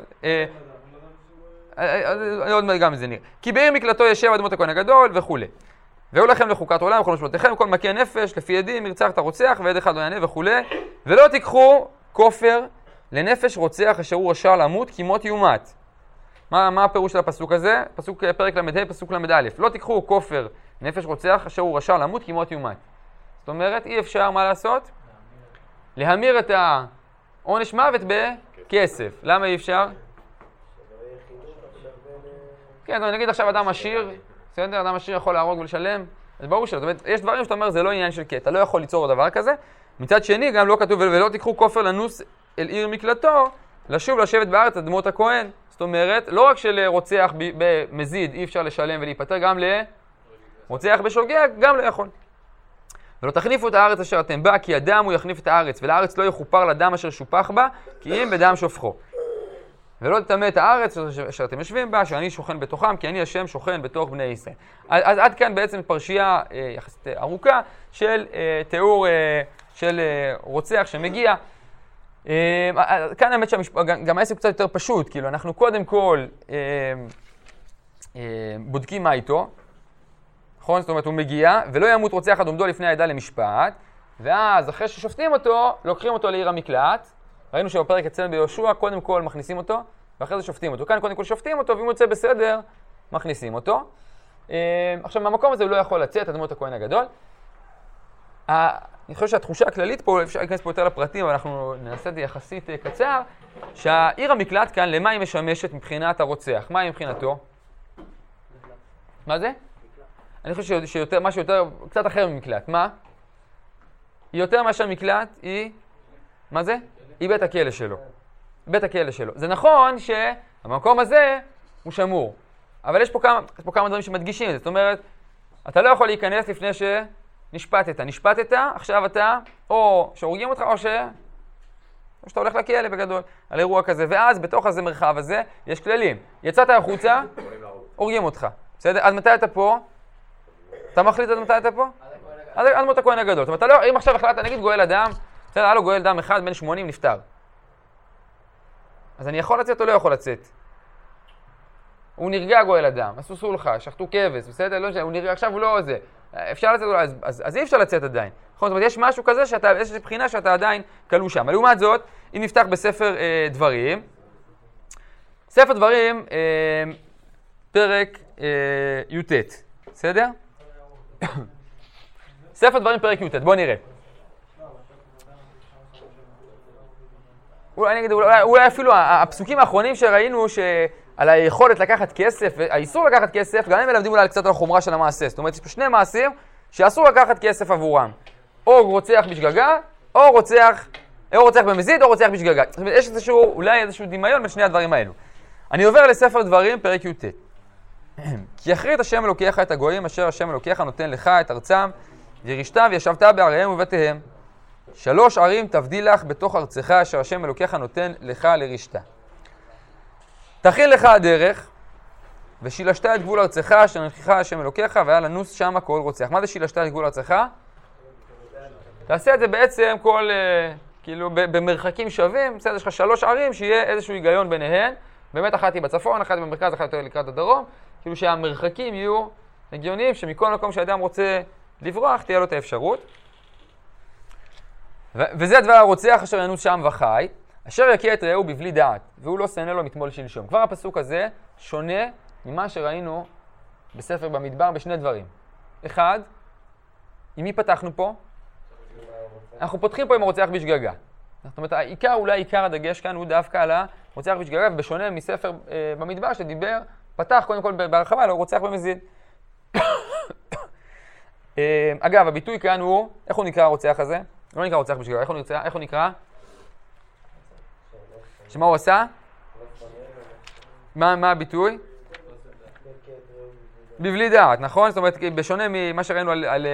עוד מעט גם זה נראה. כי בעיר מקלטו ישב עד מות הכהן הגדול וכו'. והוא לכם לחוקת עולם, וכל משמעותיכם, כל מכה נפש, לפי עדים, ירצח את הרוצח, ועד אחד לא יענה וכו'. ולא תיקחו כופר לנפש רוצח אשר הוא רשע למות, כי מות יומת. מה הפירוש של הפסוק הזה? פסוק פרק למ"ה, פסוק למ"א. לא תיקחו כופר נפש רוצח אשר הוא רשע למות, כי מות יומת. זאת אומרת, אי אפשר מה לעשות? להמיר את העונש מוות בכסף. למה אי אפשר? כן, נגיד עכשיו אדם עשיר, בסדר, אדם עשיר יכול להרוג ולשלם, אז ברור שלא. זאת אומרת, יש דברים שאתה אומר, זה לא עניין של קטע, לא יכול ליצור דבר כזה. מצד שני, גם לא כתוב, ולא תיקחו כופר לנוס אל עיר מקלטו, לשוב לשבת בארץ אדמות הכהן. זאת אומרת, לא רק שלרוצח במזיד אי אפשר לשלם ולהיפטר, גם לרוצח בשוגג, גם לא יכול. ולא תחניפו את הארץ אשר אתם בה, כי הדם הוא יחניף את הארץ, ולארץ לא יחופר לדם אשר שופח בה, כי אם בדם שופכו. ולא תטמא את הארץ אשר אתם יושבים בה, שאני שוכן בתוכם, כי אני השם שוכן בתוך בני ישראל. אז עד כאן בעצם פרשייה יחסית ארוכה של תיאור של רוצח שמגיע. כאן האמת שגם העסק קצת יותר פשוט, כאילו אנחנו קודם כל בודקים מה איתו, נכון? זאת אומרת הוא מגיע, ולא ימות רוצח עד עומדו לפני העדה למשפט, ואז אחרי ששופטים אותו, לוקחים אותו לעיר המקלט. ראינו שבפרק אצלנו ביהושע, קודם כל מכניסים אותו, ואחרי זה שופטים אותו. כאן קודם כל שופטים אותו, ואם הוא יוצא בסדר, מכניסים אותו. עכשיו, מהמקום הזה הוא לא יכול לצאת, אדמות הכהן הגדול. אני חושב שהתחושה הכללית פה, אפשר להיכנס פה יותר לפרטים, אבל אנחנו נעשה את זה יחסית קצר, שהעיר המקלט כאן, למה היא משמשת מבחינת הרוצח? מה היא מבחינתו? מה זה? אני חושב שיותר, משהו יותר, קצת אחר ממקלט. מה? היא יותר מאשר מקלט, היא... מה זה? היא בית הכלא שלו. בית הכלא שלו. זה נכון שהמקום הזה הוא שמור. אבל יש פה כמה דברים שמדגישים את זה. זאת אומרת, אתה לא יכול להיכנס לפני שנשפטת. נשפטת, עכשיו אתה, או שהורגים אותך, או שאתה הולך לכלא בגדול, על אירוע כזה. ואז בתוך הזה מרחב הזה, יש כללים. יצאת החוצה, הורגים אותך. בסדר? עד מתי אתה פה? אתה מחליט עד מתי אתה פה? עד מות הכהן הגדול. זאת אומרת, אם עכשיו החלטת, נגיד גואל אדם, בסדר, היה לו גואל דם אחד, בן 80 נפטר. אז אני יכול לצאת או לא יכול לצאת? הוא נרגע גואל אדם, עשו סולחה, שחטו כבש, בסדר? לא, הוא נרגע, עכשיו הוא לא זה. אפשר לצאת, אז אי אפשר לצאת עדיין. נכון? זאת אומרת, יש משהו כזה יש איזושהי בחינה שאתה עדיין כלוא שם. לעומת זאת, אם נפתח בספר דברים, ספר דברים, פרק י"ט, בסדר? ספר דברים פרק י"ט, בואו נראה. אולי אפילו הפסוקים האחרונים שראינו על היכולת לקחת כסף, האיסור לקחת כסף, גם הם מלמדים אולי קצת על החומרה של המעשה. זאת אומרת, יש פה שני מעשים שאסור לקחת כסף עבורם. או רוצח בשגגה, או רוצח במזיד, או רוצח בשגגה. זאת אומרת, יש אולי איזשהו דמיון בין שני הדברים האלו. אני עובר לספר דברים, פרק י"ט. כי יכרית השם אלוקיך את הגויים, אשר השם אלוקיך נותן לך את ארצם, וירשתם וישבת בעריהם ובתיהם. 3 ערים תבדיל לך בתוך ארצך, אשר השם אלוקיך נותן לך לרשתה. תכין לך הדרך, ושילשת את גבול ארצך, אשר נלקחה השם אלוקיך, והיה לנוס שמה כל רוצח. מה זה שילשת את גבול ארצך? תעשה את זה בעצם כאילו במרחקים שווים, בסדר, יש לך 3 ערים שיהיה איזשהו היגיון ביניהן, באמת אחת היא בצפון, אחת היא במרכז, אחת יותר לקראת הדרום, כאילו שהמרחקים יהיו הגיוניים, שמכל מקום שאדם רוצה לברוח, תהיה לו את האפשרות. וזה דבר הרוצח אשר ינוס שם וחי, אשר יכה את רעהו בבלי דעת, והוא לא שנא לו מתמול שלשום. כבר הפסוק הזה שונה ממה שראינו בספר במדבר בשני דברים. אחד, עם מי פתחנו פה? אנחנו פותחים פה עם הרוצח בשגגה. זאת אומרת, אולי עיקר הדגש כאן הוא דווקא על הרוצח בשגגה, ובשונה מספר במדבר שדיבר, פתח קודם כל בהרחבה על הרוצח במזיד. אגב, הביטוי כאן הוא, איך הוא נקרא הרוצח הזה? לא נקרא רוצח בשגגה, איך הוא נקרא? שמה הוא עשה? מה הביטוי? בבלי דעת, נכון? זאת אומרת, בשונה ממה שראינו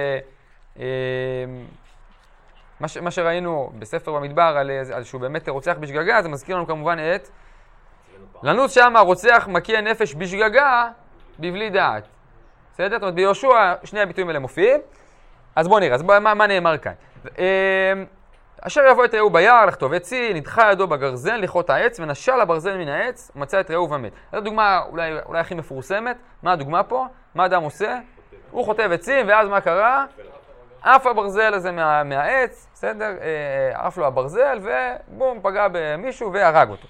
מה שראינו בספר במדבר על שהוא באמת רוצח בשגגה, זה מזכיר לנו כמובן את לנוס שם הרוצח מכה נפש בשגגה בבלי דעת. בסדר? זאת אומרת, ביהושע שני הביטויים האלה מופיעים. אז בואו נראה, אז מה נאמר כאן? אשר יבוא את רעהו ביער, לחטוב עצי, נדחה ידו בגרזן, לכרות העץ, ונשל הברזל מן העץ, ומצא את רעהו ומת. זו דוגמה אולי הכי מפורסמת. מה הדוגמה פה? מה אדם עושה? הוא חוטב עצים, ואז מה קרה? עף הברזל הזה מהעץ, בסדר? עף לו הברזל, ובום, פגע במישהו והרג אותו.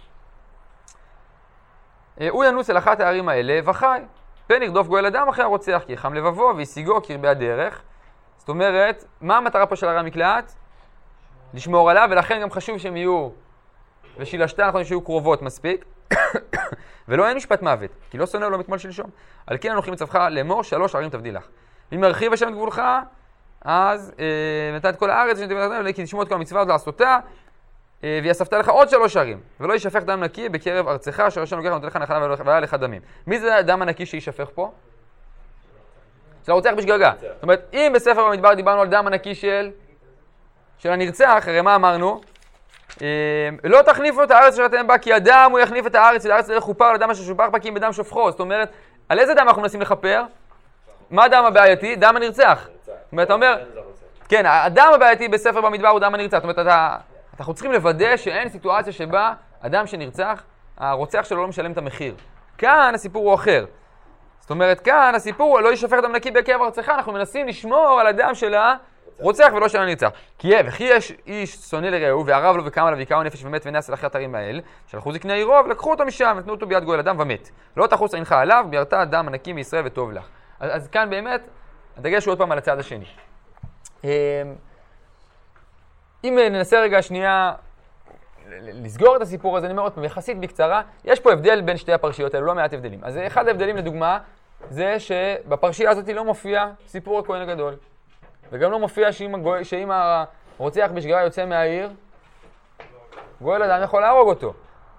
הוא ינוס אל אחת הערים האלה, וחי. פן ירדוף גואל אדם אחרי הרוצח, כי חם לבבו, והשיגו קרבי הדרך. זאת אומרת, מה המטרה פה של ערי המקלט? לשמור עליו, ולכן גם חשוב שהם יהיו, ושילשתה אנחנו שיהיו קרובות מספיק, ולא אין משפט מוות, כי לא שונא לו מתמול שלשום. על כן אנוכי מצווך לאמור 3 ערים תבדיל לך. אם ירחיב השם את גבולך, אז נתן את כל הארץ, כי תשמור את כל המצווה לעשותה, ויאספת לך עוד 3 ערים, ולא יישפך דם נקי בקרב ארצך, אשר השם לוקח נותן לך נחלה והיה לך דמים. מי זה הדם הנקי שישפך פה? של הרוצח בשגגה. זאת אומרת, אם בספר במדבר דיברנו על דם הנקי של הנרצח, הרי מה אמרנו? לא תחניפו את הארץ אשר אתם בה, כי הדם הוא יחניף את הארץ, ולארץ לא יכופר על הדם אשר שופך בה, כי אם בדם שופכו. זאת אומרת, על איזה דם אנחנו מנסים לכפר? מה הדם הבעייתי? דם הנרצח. זאת אומרת, אתה אומר, כן, הדם הבעייתי בספר במדבר הוא דם הנרצח. זאת אומרת, אנחנו צריכים לוודא שאין סיטואציה שבה אדם שנרצח, הרוצח שלו לא משלם את המחיר. כאן הסיפור הוא אחר. זאת אומרת, כאן הסיפור לא יישפך דם נקי בקרב ארצך, אנחנו מנסים לשמור על הדם של הרוצח ולא של הנרצח. וכי יש איש שונא לרעהו, וערב לו וקם עליו ויקעו נפש ומת ונס אל אחת הערים האל, שלחו זקני עירו ולקחו אותו משם, נתנו אותו ביד גואל אדם ומת. לא תחוס עינך עליו, ביארת הדם הנקי מישראל וטוב לך. אז כאן באמת, הדגש הוא עוד פעם על הצד השני. אם ננסה רגע שנייה לסגור את הסיפור הזה, אני אומר עוד פעם, יחסית בקצרה, יש פה הבדל בין שתי הפרשיות האלה, לא מעט הבדלים. אז אחד ההבדלים לדוגמה, זה שבפרשייה הזאת לא מופיע סיפור הכהן הגדול. וגם לא מופיע שאם הרוצח בשגגה יוצא מהעיר, גואל אדם יכול להרוג אותו.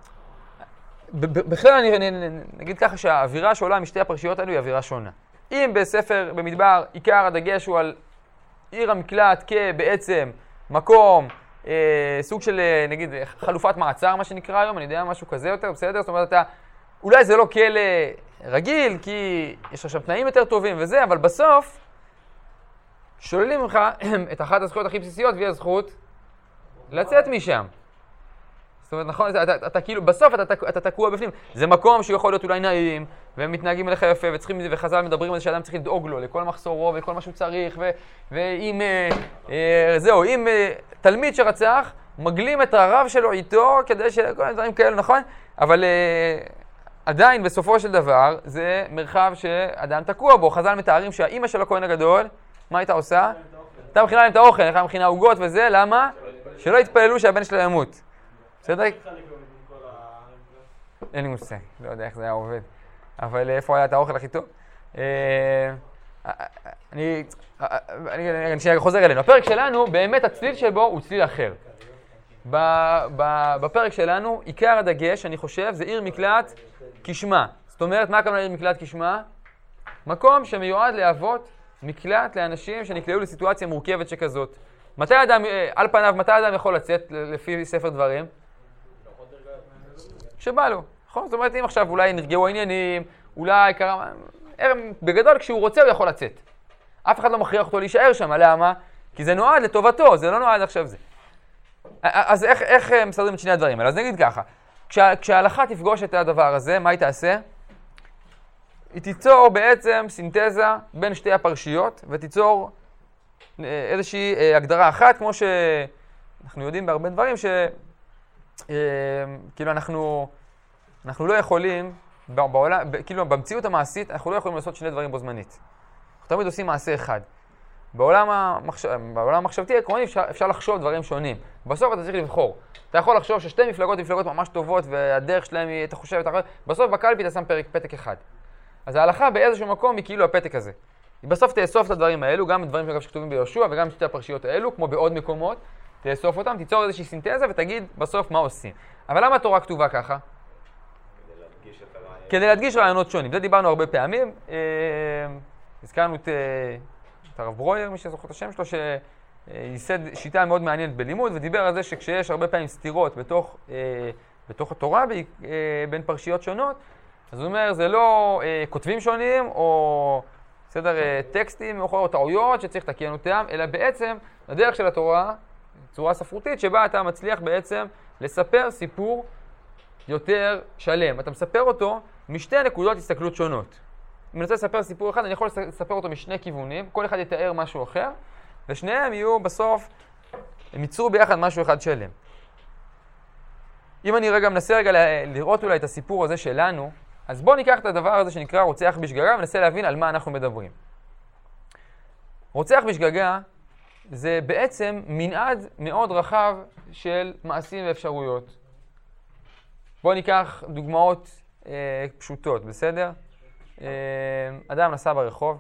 בכלל אני נגיד ככה שהאווירה שעולה משתי הפרשיות האלו היא אווירה שונה. אם בספר במדבר עיקר הדגש הוא על עיר המקלט כבעצם מקום, סוג של נגיד חלופת מעצר מה שנקרא היום, אני יודע משהו כזה יותר, בסדר? זאת אומרת, אולי זה לא כלא רגיל כי יש עכשיו תנאים יותר טובים וזה, אבל בסוף שוללים ממך את אחת הזכויות הכי בסיסיות והיא הזכות לצאת משם. זאת זאת אומרת, נכון, אתה כאילו, בסוף אתה תקוע בפנים. זה מקום שיכול להיות אולי נעים, והם מתנהגים אליך יפה, וחז"ל מדברים על זה שאדם צריך לדאוג לו, לכל מחסורו ולכל מה שהוא צריך, ואם, זהו, אם תלמיד שרצח, מגלים את הרב שלו איתו, כדי כל הדברים כאלה, נכון? אבל עדיין, בסופו של דבר, זה מרחב שאדם תקוע בו. חז"ל מתארים שהאימא של הכהן הגדול, מה הייתה עושה? הייתה מכינה להם את האוכל, הייתה מכינה עוגות וזה, למה? שלא יתפללו שהבן שלה ימות. בסדר? אין לי מושג, לא יודע איך זה היה עובד. אבל איפה היה את האוכל הכי טוב? אני חוזר אלינו. הפרק שלנו, באמת הצליל שבו הוא צליל אחר. בפרק שלנו, עיקר הדגש, אני חושב, זה עיר מקלט כשמה. זאת אומרת, מה הכוונה עיר מקלט כשמה? מקום שמיועד להוות מקלט לאנשים שנקלעו לסיטואציה מורכבת שכזאת. מתי אדם, על פניו, מתי אדם יכול לצאת לפי ספר דברים? שבא לו. נכון? זאת אומרת, אם עכשיו אולי נרגעו העניינים, אולי קרה... בגדול, כשהוא רוצה, הוא יכול לצאת. אף אחד לא מכריח אותו להישאר שם. למה? כי זה נועד לטובתו, זה לא נועד עכשיו זה. אז איך מסדרים את שני הדברים האלה? אז נגיד ככה, כשההלכה תפגוש את הדבר הזה, מה היא תעשה? היא תיצור בעצם סינתזה בין שתי הפרשיות, ותיצור איזושהי הגדרה אחת, כמו שאנחנו יודעים בהרבה דברים, כאילו אנחנו לא יכולים, כאילו במציאות המעשית, אנחנו לא יכולים לעשות שני דברים בו זמנית. אנחנו תמיד עושים מעשה אחד. בעולם המחשבתי העקרוני אפשר לחשוב דברים שונים. בסוף אתה צריך לבחור. אתה יכול לחשוב ששתי מפלגות ממש טובות, והדרך שלהם היא, אתה חושב, בסוף בקלפי אתה שם פתק אחד. אז ההלכה באיזשהו מקום היא כאילו הפתק הזה. היא בסוף תאסוף את הדברים האלו, גם דברים שכתובים ביהושע וגם שתי הפרשיות האלו, כמו בעוד מקומות, תאסוף אותם, תיצור איזושהי סינתזה ותגיד בסוף מה עושים. אבל למה התורה כתובה ככה? כדי להדגיש רעיונות שונים. זה דיברנו הרבה פעמים. הזכרנו את הרב ברויר, מי שזוכר את השם שלו, שייסד שיטה מאוד מעניינת בלימוד, ודיבר על זה שכשיש הרבה פעמים סתירות בתוך התורה, בין פרשיות שונות, אז הוא אומר, זה לא כותבים שונים, או סדר טקסטים, או טעויות שצריך לתקן אותם, אלא בעצם הדרך של התורה, צורה ספרותית, שבה אתה מצליח בעצם לספר סיפור יותר שלם. אתה מספר אותו משתי נקודות הסתכלות שונות. אם אני רוצה לספר סיפור אחד, אני יכול לספר אותו משני כיוונים, כל אחד יתאר משהו אחר, ושניהם יהיו בסוף, הם ייצרו ביחד משהו אחד שלם. אם אני מנסה לראות אולי את הסיפור הזה שלנו, אז בואו ניקח את הדבר הזה שנקרא רוצח בשגגה, וננסה להבין על מה אנחנו מדברים. רוצח בשגגה זה בעצם מנעד מאוד רחב של מעשים ואפשרויות. בואו ניקח דוגמאות פשוטות, בסדר? אדם נסע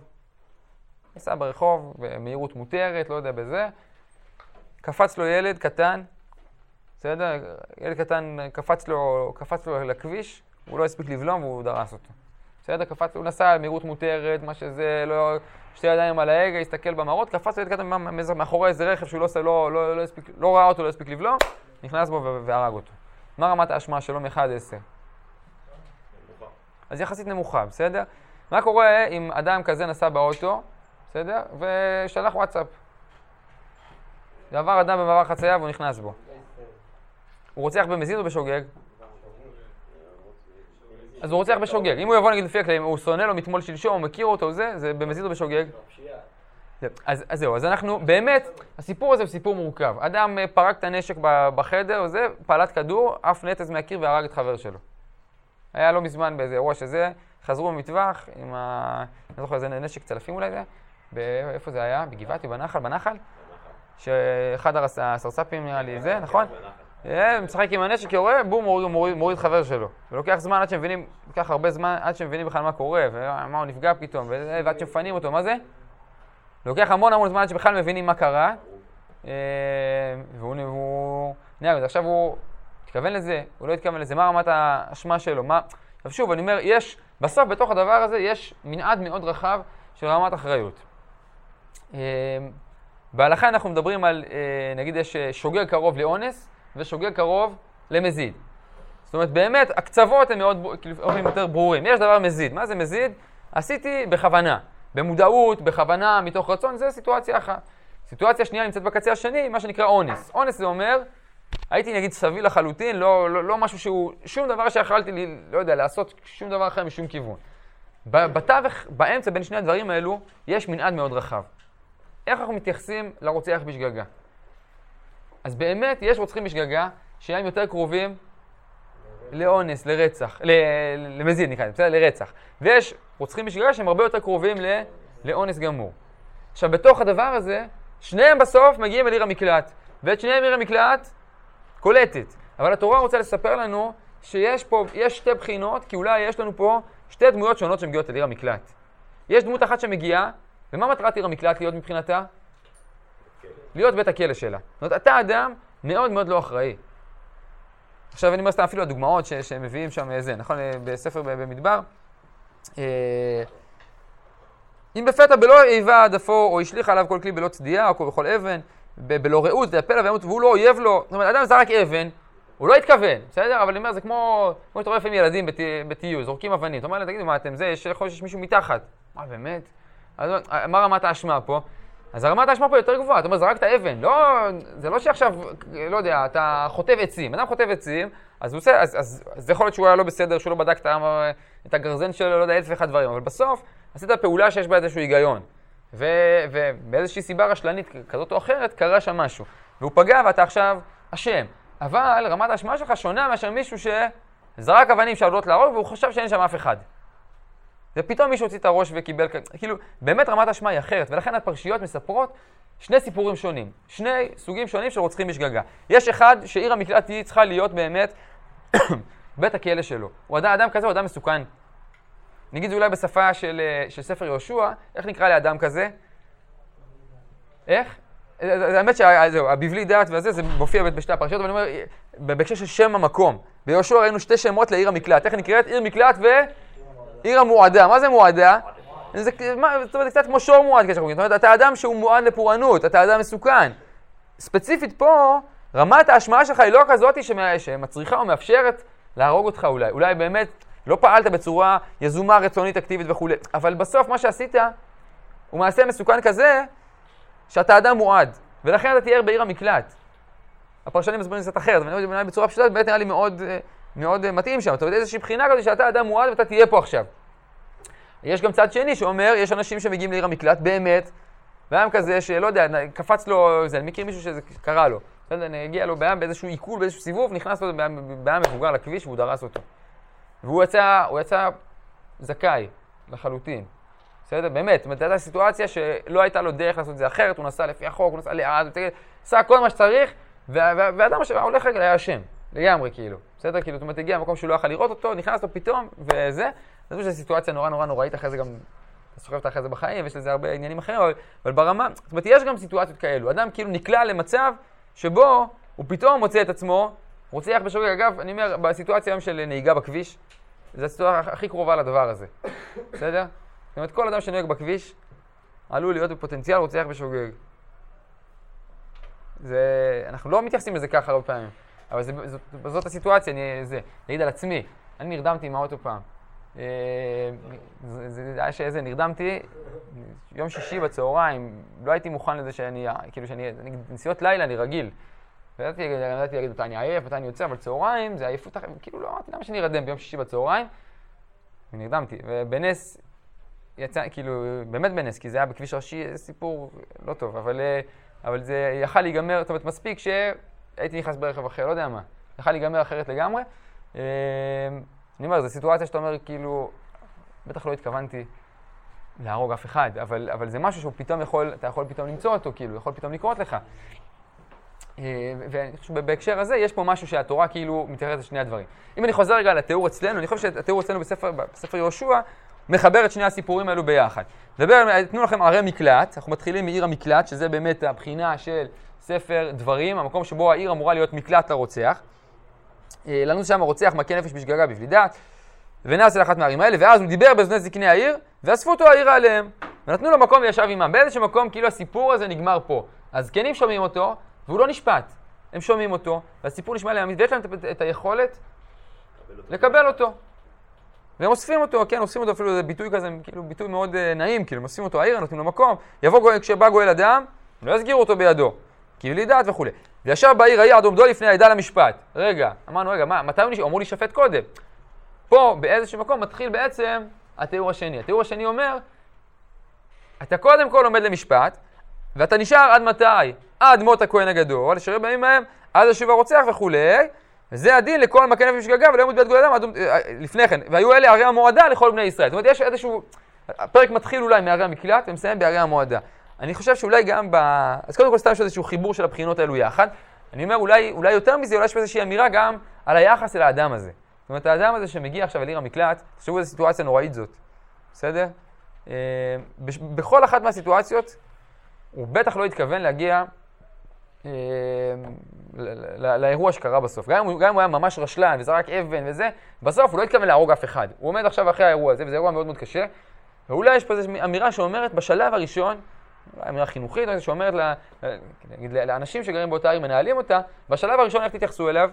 ברחוב במהירות מותרת, לא יודע בזה, קפץ לו ילד קטן, בסדר? ילד קטן קפץ לו לכביש, הוא לא הספיק לבלום והוא דרס אותו. בסדר? הוא נסע על מהירות מותרת, מה שזה, לא, שתי ידיים על ההגה, הסתכל במראות, קפץ לו ילד קטן מאחורי איזה רכב שהוא לא ראה אותו, לא הספיק לבלום, נכנס בו והרג אותו. מה רמת האשמה שלו מ-1 עד 10? אז יחסית נמוכה, בסדר? מה קורה אם אדם כזה נסע באוטו, בסדר? ושלח וואטסאפ. עבר אדם במעבר חצייה והוא נכנס בו. הוא רוצח במזיד או בשוגג? אז הוא רוצח בשוגג. אם הוא יבוא נגיד לפי הכללים, הוא שונא לו מתמול שלשום, הוא מכיר אותו, זה במזיד או בשוגג? אז זהו, אז אנחנו, באמת, הסיפור הזה הוא סיפור מורכב. אדם פרק את הנשק בחדר, וזה פעלת כדור, אף נטז מהקיר והרג את חבר שלו. היה לא מזמן באיזה אירוע שזה, חזרו במטווח עם אני לא זוכר, איזה נשק צלפים אולי זה? איפה זה היה? בגבעתי, בנחל? שאחד הסרספים נראה לי זה, נכון? משחק עם הנשק, יורה, בום, מוריד חבר שלו. ולוקח זמן עד שמבינים, לוקח הרבה זמן עד שמבינים בכלל מה קורה, ומה הוא נפגע פתאום, ועד שמפנים אותו, מה זה? לוקח המון זמן עד שבכלל מבינים מה קרה, והוא נראה, עכשיו הוא התכוון לזה, הוא לא התכוון לזה, מה רמת האשמה שלו, שוב, אני אומר, בסוף בתוך הדבר הזה יש מנעד מאוד רחב של רמת אחריות. בהלכה אנחנו מדברים על, נגיד יש שוגג קרוב לאונס, ושוגג קרוב למזיד. זאת אומרת, באמת, הקצוות הם מאוד יותר ברורים. יש דבר מזיד. מה זה מזיד? עשיתי בכוונה. במודעות, בכוונה, מתוך רצון, זה סיטואציה אחת. סיטואציה שנייה נמצאת בקצה השני, מה שנקרא אונס. אונס זה אומר, הייתי נגיד סביל לחלוטין, לא משהו שהוא, שום דבר שיכלתי לי, לא יודע, לעשות שום דבר אחר משום כיוון. בתווך, באמצע בין שני הדברים האלו, יש מנעד מאוד רחב. איך אנחנו מתייחסים לרוצח בשגגה? אז באמת יש רוצחים בשגגה שהם יותר קרובים לאונס, לרצח, למזיד נקרא, בסדר? לרצח. ויש רוצחים בשגגה שהם הרבה יותר קרובים לאונס גמור. עכשיו, בתוך הדבר הזה, שניהם בסוף מגיעים אל עיר המקלט. ואת שניהם עיר המקלט קולטת. אבל התורה רוצה לספר לנו שיש פה, יש שתי בחינות, כי אולי יש לנו פה שתי דמויות שונות שמגיעות אל עיר המקלט. יש דמות אחת שמגיעה, ומה מטרת עיר המקלט להיות מבחינתה? להיות בית הכלא שלה. זאת אומרת, אתה אדם מאוד מאוד לא אחראי. עכשיו אני אומר סתם אפילו הדוגמאות שמביאים שם זה, נכון? בספר במדבר. אם בפתע בלא איבה עדפו, או השליך עליו כל כלי בלא צדיעה, או בכל אבן, בלא רעות, ויפל עליו וימות, והוא לא אויב לו. זאת אומרת, אדם זרק אבן, הוא לא התכוון, בסדר? אבל אני אומר, זה כמו שאתה רואה לפעמים ילדים בטיול, זורקים אבנים. אתה אומר להם, תגידו, מה אתם זה? יכול להיות שיש מישהו מתחת. מה, באמת? אז מה רמת האשמה פה? אז רמת האשמה פה יותר גבוהה. אתה אומר, זרקת אבן. לא, זה לא שעכשיו, לא יודע, אתה חוטב עצים. אדם חוטב עצים, אז הוא עושה, אז זה יכול להיות שהוא היה לא בסדר, שהוא לא בדק את הגרזן שלו, לא יודע, אלף ואחד דברים. אבל בסוף, עשית פעולה שיש בה איזשהו היגיון. ובאיזושהי סיבה רשלנית כזאת או אחרת, קרה שם משהו. והוא פגע ואתה עכשיו אשם. אבל רמת האשמה שלך שונה מאשר מישהו שזרק אבנים שעלולות להרוג, והוא חושב שאין שם אף אחד. ופתאום מישהו הוציא את הראש וקיבל, כאילו, באמת רמת האשמה היא אחרת, ולכן הפרשיות מספרות שני סיפורים שונים, שני סוגים שונים של רוצחים בשגגה. יש אחד שעיר המקלט היא צריכה להיות באמת בית הכלא שלו. הוא אדם כזה, הוא אדם מסוכן. נגיד זה אולי בשפה של ספר יהושע, איך נקרא לאדם כזה? איך? האמת שהבבלי דעת וזה, זה מופיע בשתי הפרשיות, אבל אני אומר, בהקשר של שם המקום. ביהושע ראינו שתי שמות לעיר המקלט. איך נקראת? עיר מקלט עיר המועדה. מה זה מועדה? זה קצת כמו שור מועד כשאנחנו אומרים. זאת אומרת, אתה אדם שהוא מועד לפורענות, אתה אדם מסוכן. ספציפית פה, רמת ההשמעה שלך היא לא כזאת שמצריכה או מאפשרת להרוג אותך אולי. אולי באמת לא פעלת בצורה יזומה, רצונית, אקטיבית וכו'. אבל בסוף מה שעשית הוא מעשה מסוכן כזה שאתה אדם מועד. ולכן אתה תיאר בעיר המקלט. הפרשנים מסבירים קצת אחרת, אבל אני אומר בצורה פשוטה, באמת נראה לי מאוד מתאים שם. אתה יודע איזושהי בחינה כזאת שאתה אדם מועד ואתה תהיה פה עכשיו. יש גם צד שני שאומר, יש אנשים שמגיעים לעיר המקלט באמת, והם כזה שלא יודע, קפץ לו, אני מכיר מישהו שזה קרה לו. הגיע לו בעם באיזשהו עיכול, באיזשהו סיבוב, נכנס לו בעם מבוגר לכביש והוא דרס אותו. והוא יצא זכאי לחלוטין. בסדר? באמת, זאת אומרת, הייתה סיטואציה שלא הייתה לו דרך לעשות את זה אחרת, הוא נסע לפי החוק, הוא נסע לאט, הוא עשה כל מה שצריך, והאדם שהולך רגע היה אשם, לגמרי כאילו. בסדר? כאילו, זאת אומרת, הגיע למקום שהוא לא יכול לראות אותו, נכנס לו פתאום, וזה. אני חושב שזו סיטואציה נורא נוראית, אחרי זה גם, אתה סוחבת אחרי זה בחיים, יש לזה הרבה עניינים אחרים, אבל ברמה, זאת אומרת, יש גם סיטואציות כאלו. אדם כאילו נקלע למצב שבו הוא פתאום מוצא את עצמו, רוצח בשוגג. אגב, אני אומר, בסיטואציה היום של נהיגה בכביש, זו הסיטואציה הכי קרובה לדבר הזה. בסדר? זאת אומרת, כל אדם שנוהג בכביש עלול להיות בפוטנציאל רוצח בשוגג. אנחנו לא מתייחסים לזה ככה הרבה פעמים, אבל זאת הסיטואציה, אני אגיד על עצמי. אני נרדמתי עם האוטו פעם. זה היה שזה, נרדמתי יום שישי בצהריים, לא הייתי מוכן לזה כאילו נסיעות לילה אני רגיל. וידעתי להגיד אותה, אני עייף, אותה אני יוצא, אבל צהריים זה עייפות, כאילו לא אמרתי למה שאני ארדם ביום שישי בצהריים, ונרדמתי. ובנס יצא, כאילו, באמת בנס, כי זה היה בכביש ראשי, זה סיפור לא טוב, אבל זה יכל להיגמר, זאת אומרת, מספיק שהייתי נכנס ברכב אחר, לא יודע מה, יכל להיגמר אחרת לגמרי. אני אומר, זו סיטואציה שאתה אומר, כאילו, בטח לא התכוונתי להרוג אף אחד, אבל זה משהו שהוא פתאום אתה יכול פתאום למצוא אותו, כאילו, יכול פתאום לקרות לך. ואני חושב שבהקשר הזה יש פה משהו שהתורה כאילו מתייחסת לשני הדברים. אם אני חוזר רגע לתיאור אצלנו, אני חושב שהתיאור אצלנו בספר יהושע מחבר את שני הסיפורים האלו ביחד. תנו לכם ערי מקלט, אנחנו מתחילים מעיר המקלט, שזה באמת הבחינה של ספר דברים, המקום שבו העיר אמורה להיות מקלט לרוצח. לנו שם הרוצח מכה נפש בשגגה בבלי דעת, ונעש אל אחת מהערים האלה, ואז הוא דיבר באזני זקני העיר, ואספו אותו העיר עליהם, ונתנו לו מקום וישב עמם. באיזשהו מקום כאילו הסיפור הזה נגמר פה. הזקנים שומעים אותו, והוא לא נשפט. הם שומעים אותו, והסיפור נשמע להם, ויש להם את היכולת לקבל אותו. והם אוספים אותו, כן, אוספים אותו אפילו, זה ביטוי כזה, כאילו ביטוי מאוד נעים, כאילו, אוספים אותו העיר, נותנים לו מקום, כשבא גואל אדם, לא יסגירו אותו בידו, כי בלי דעת וכו'. וישב בעיר ההיא עד עומדו לפני העדה למשפט. רגע, אמרנו, רגע, מתי הוא אמור להישפט קודם? פה, באיזשהו מקום, מתחיל בעצם התיאור השני. התיאור השני אומר, אתה קודם כל עומד למשפט, ואתה נשאר עד מתי? עד מות הכהן הגדול, אשר באים מהם, עד השוב הרוצח וכולי, וזה הדין לכל מכה נפש ושגגה, ולא ימות בית גוי אדם לפני כן. והיו אלה ערי המועדה לכל בני ישראל. זאת אומרת, יש איזשהו... הפרק מתחיל אולי מערי המקלט, ומסיים בערי המועדה. אני חושב שאולי גם אז קודם כל סתם יש איזשהו חיבור של הבחינות האלו יחד. אני אומר, אולי יותר מזה, אולי יש איזושהי אמירה גם על היחס אל האדם הזה. זאת אומרת, האדם הזה שמגיע עכשיו אל עיר המקלט, תחשבו איזו סיטואציה נוראית זאת. בסדר? בכל אחת מהסיטואציות, הוא בטח לא התכוון להגיע לאירוע שקרה בסוף. גם אם הוא היה ממש רשלן וזרק אבן וזה, בסוף הוא לא התכוון להרוג אף אחד. הוא עומד עכשיו אחרי האירוע הזה, וזה אירוע מאוד מאוד קשה. ואולי יש פה איזו אמירה שאומרת בשלב הראשון, אמירה חינוכית, שאומרת לאנשים שגרים באותה עיר, מנהלים אותה, בשלב הראשון איך תתייחסו אליו?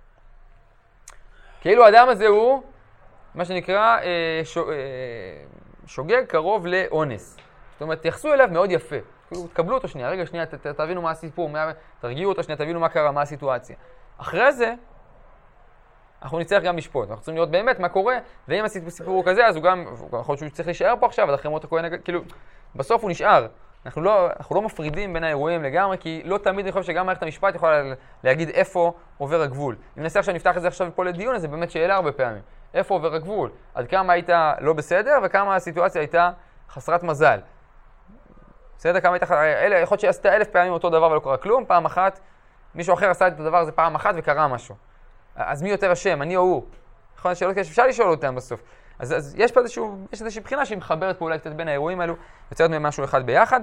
כאילו האדם הזה הוא, מה שנקרא, שוגג קרוב לאונס. זאת אומרת, תייחסו אליו מאוד יפה. תקבלו אותו שנייה, רגע שנייה, תבינו מה הסיפור, תרגיעו אותו שנייה, תבינו מה קרה, מה הסיטואציה. אחרי זה, אנחנו נצטרך גם לשפוט, אנחנו צריכים לראות באמת מה קורה, ואם הסיפור הוא כזה, אז הוא גם יכול להיות שהוא צריך להישאר פה עכשיו, עד אחרי מות הכהן, כאילו, בסוף הוא נשאר. אנחנו לא מפרידים בין האירועים לגמרי, כי לא תמיד אני חושב שגם מערכת המשפט יכולה להגיד איפה עובר הגבול. אם ננסה עכשיו נפתח את זה עכשיו פה לדיון, אז זה באמת שאלה הרבה פעמים. איפה עובר הגבול? עד כמה היית לא בסדר, וכמה הסיטואציה הייתה חסרת מזל. בסדר? כמה הייתה, יכול להיות שעשתה 1000 פעמים אותו דבר ולא קרה כלום, פעם אחת, מישהו אחר עשה את הדבר הזה פעם אחת וקרה משהו. אז מי יותר אשם, אני או הוא? נכון, שאלות כאלה שאפשר לשאול אותם בסוף. אז יש פה איזושהי בחינה שהיא מחברת פה אולי קצת בין האירועים האלו, יוצרת מהם משהו אחד ביחד.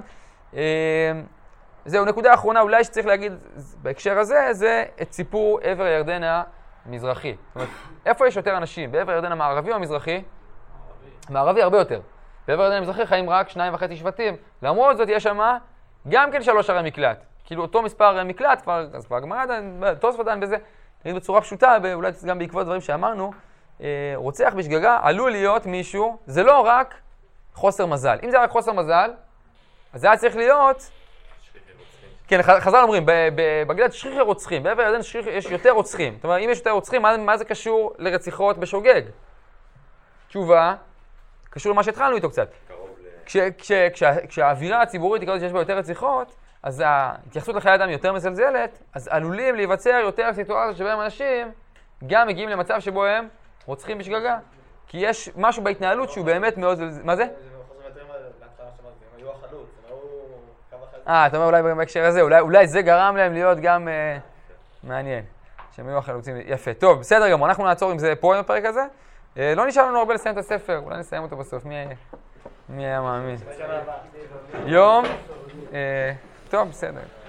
זהו, נקודה האחרונה אולי שצריך להגיד בהקשר הזה, זה את סיפור עבר הירדן המזרחי. זאת אומרת, איפה יש יותר אנשים? בעבר הירדן המערבי או המזרחי? המערבי הרבה יותר. בעבר הירדן המזרחי חיים רק 2.5 שבטים. למרות זאת יש שם גם כן 3 ערי מקלט. כאילו אותו מספר מקלט, כבר הגמרא, תוספות דן בזה, נגיד בצורה פשוטה, אולי גם בעקבות דברים שאמרנו, רוצח בשגגה עלול להיות מישהו, זה לא רק חוסר מזל. אם זה רק חוסר מזל, אז זה היה צריך להיות... כן, חז"ל אומרים, בגלת שכיחי רוצחים, בעבר הירדן יש יותר רוצחים. זאת אומרת, אם יש יותר רוצחים, מה זה קשור לרציחות בשוגג? תשובה, קשור למה שהתחלנו איתו קצת. כשהאווירה הציבורית היא כזאת שיש בה יותר רציחות, אז ההתייחסות לחיי אדם יותר מזלזלת, אז עלולים להיווצר יותר סיטואציות שבהם אנשים גם מגיעים למצב שבו הם רוצחים בשגגה. כי יש משהו בהתנהלות שהוא באמת מאוד... מה זה? אתה אומר אולי בהקשר הזה, אולי זה גרם להם להיות גם מעניין. שהם היו החלוצים. יפה. טוב, בסדר גמור, אנחנו נעצור עם זה פה עם הפרק הזה. לא נשאר לנו הרבה לסיים את הספר, אולי נסיים אותו בסוף. מי היה מאמין? יום. טוב, בסדר.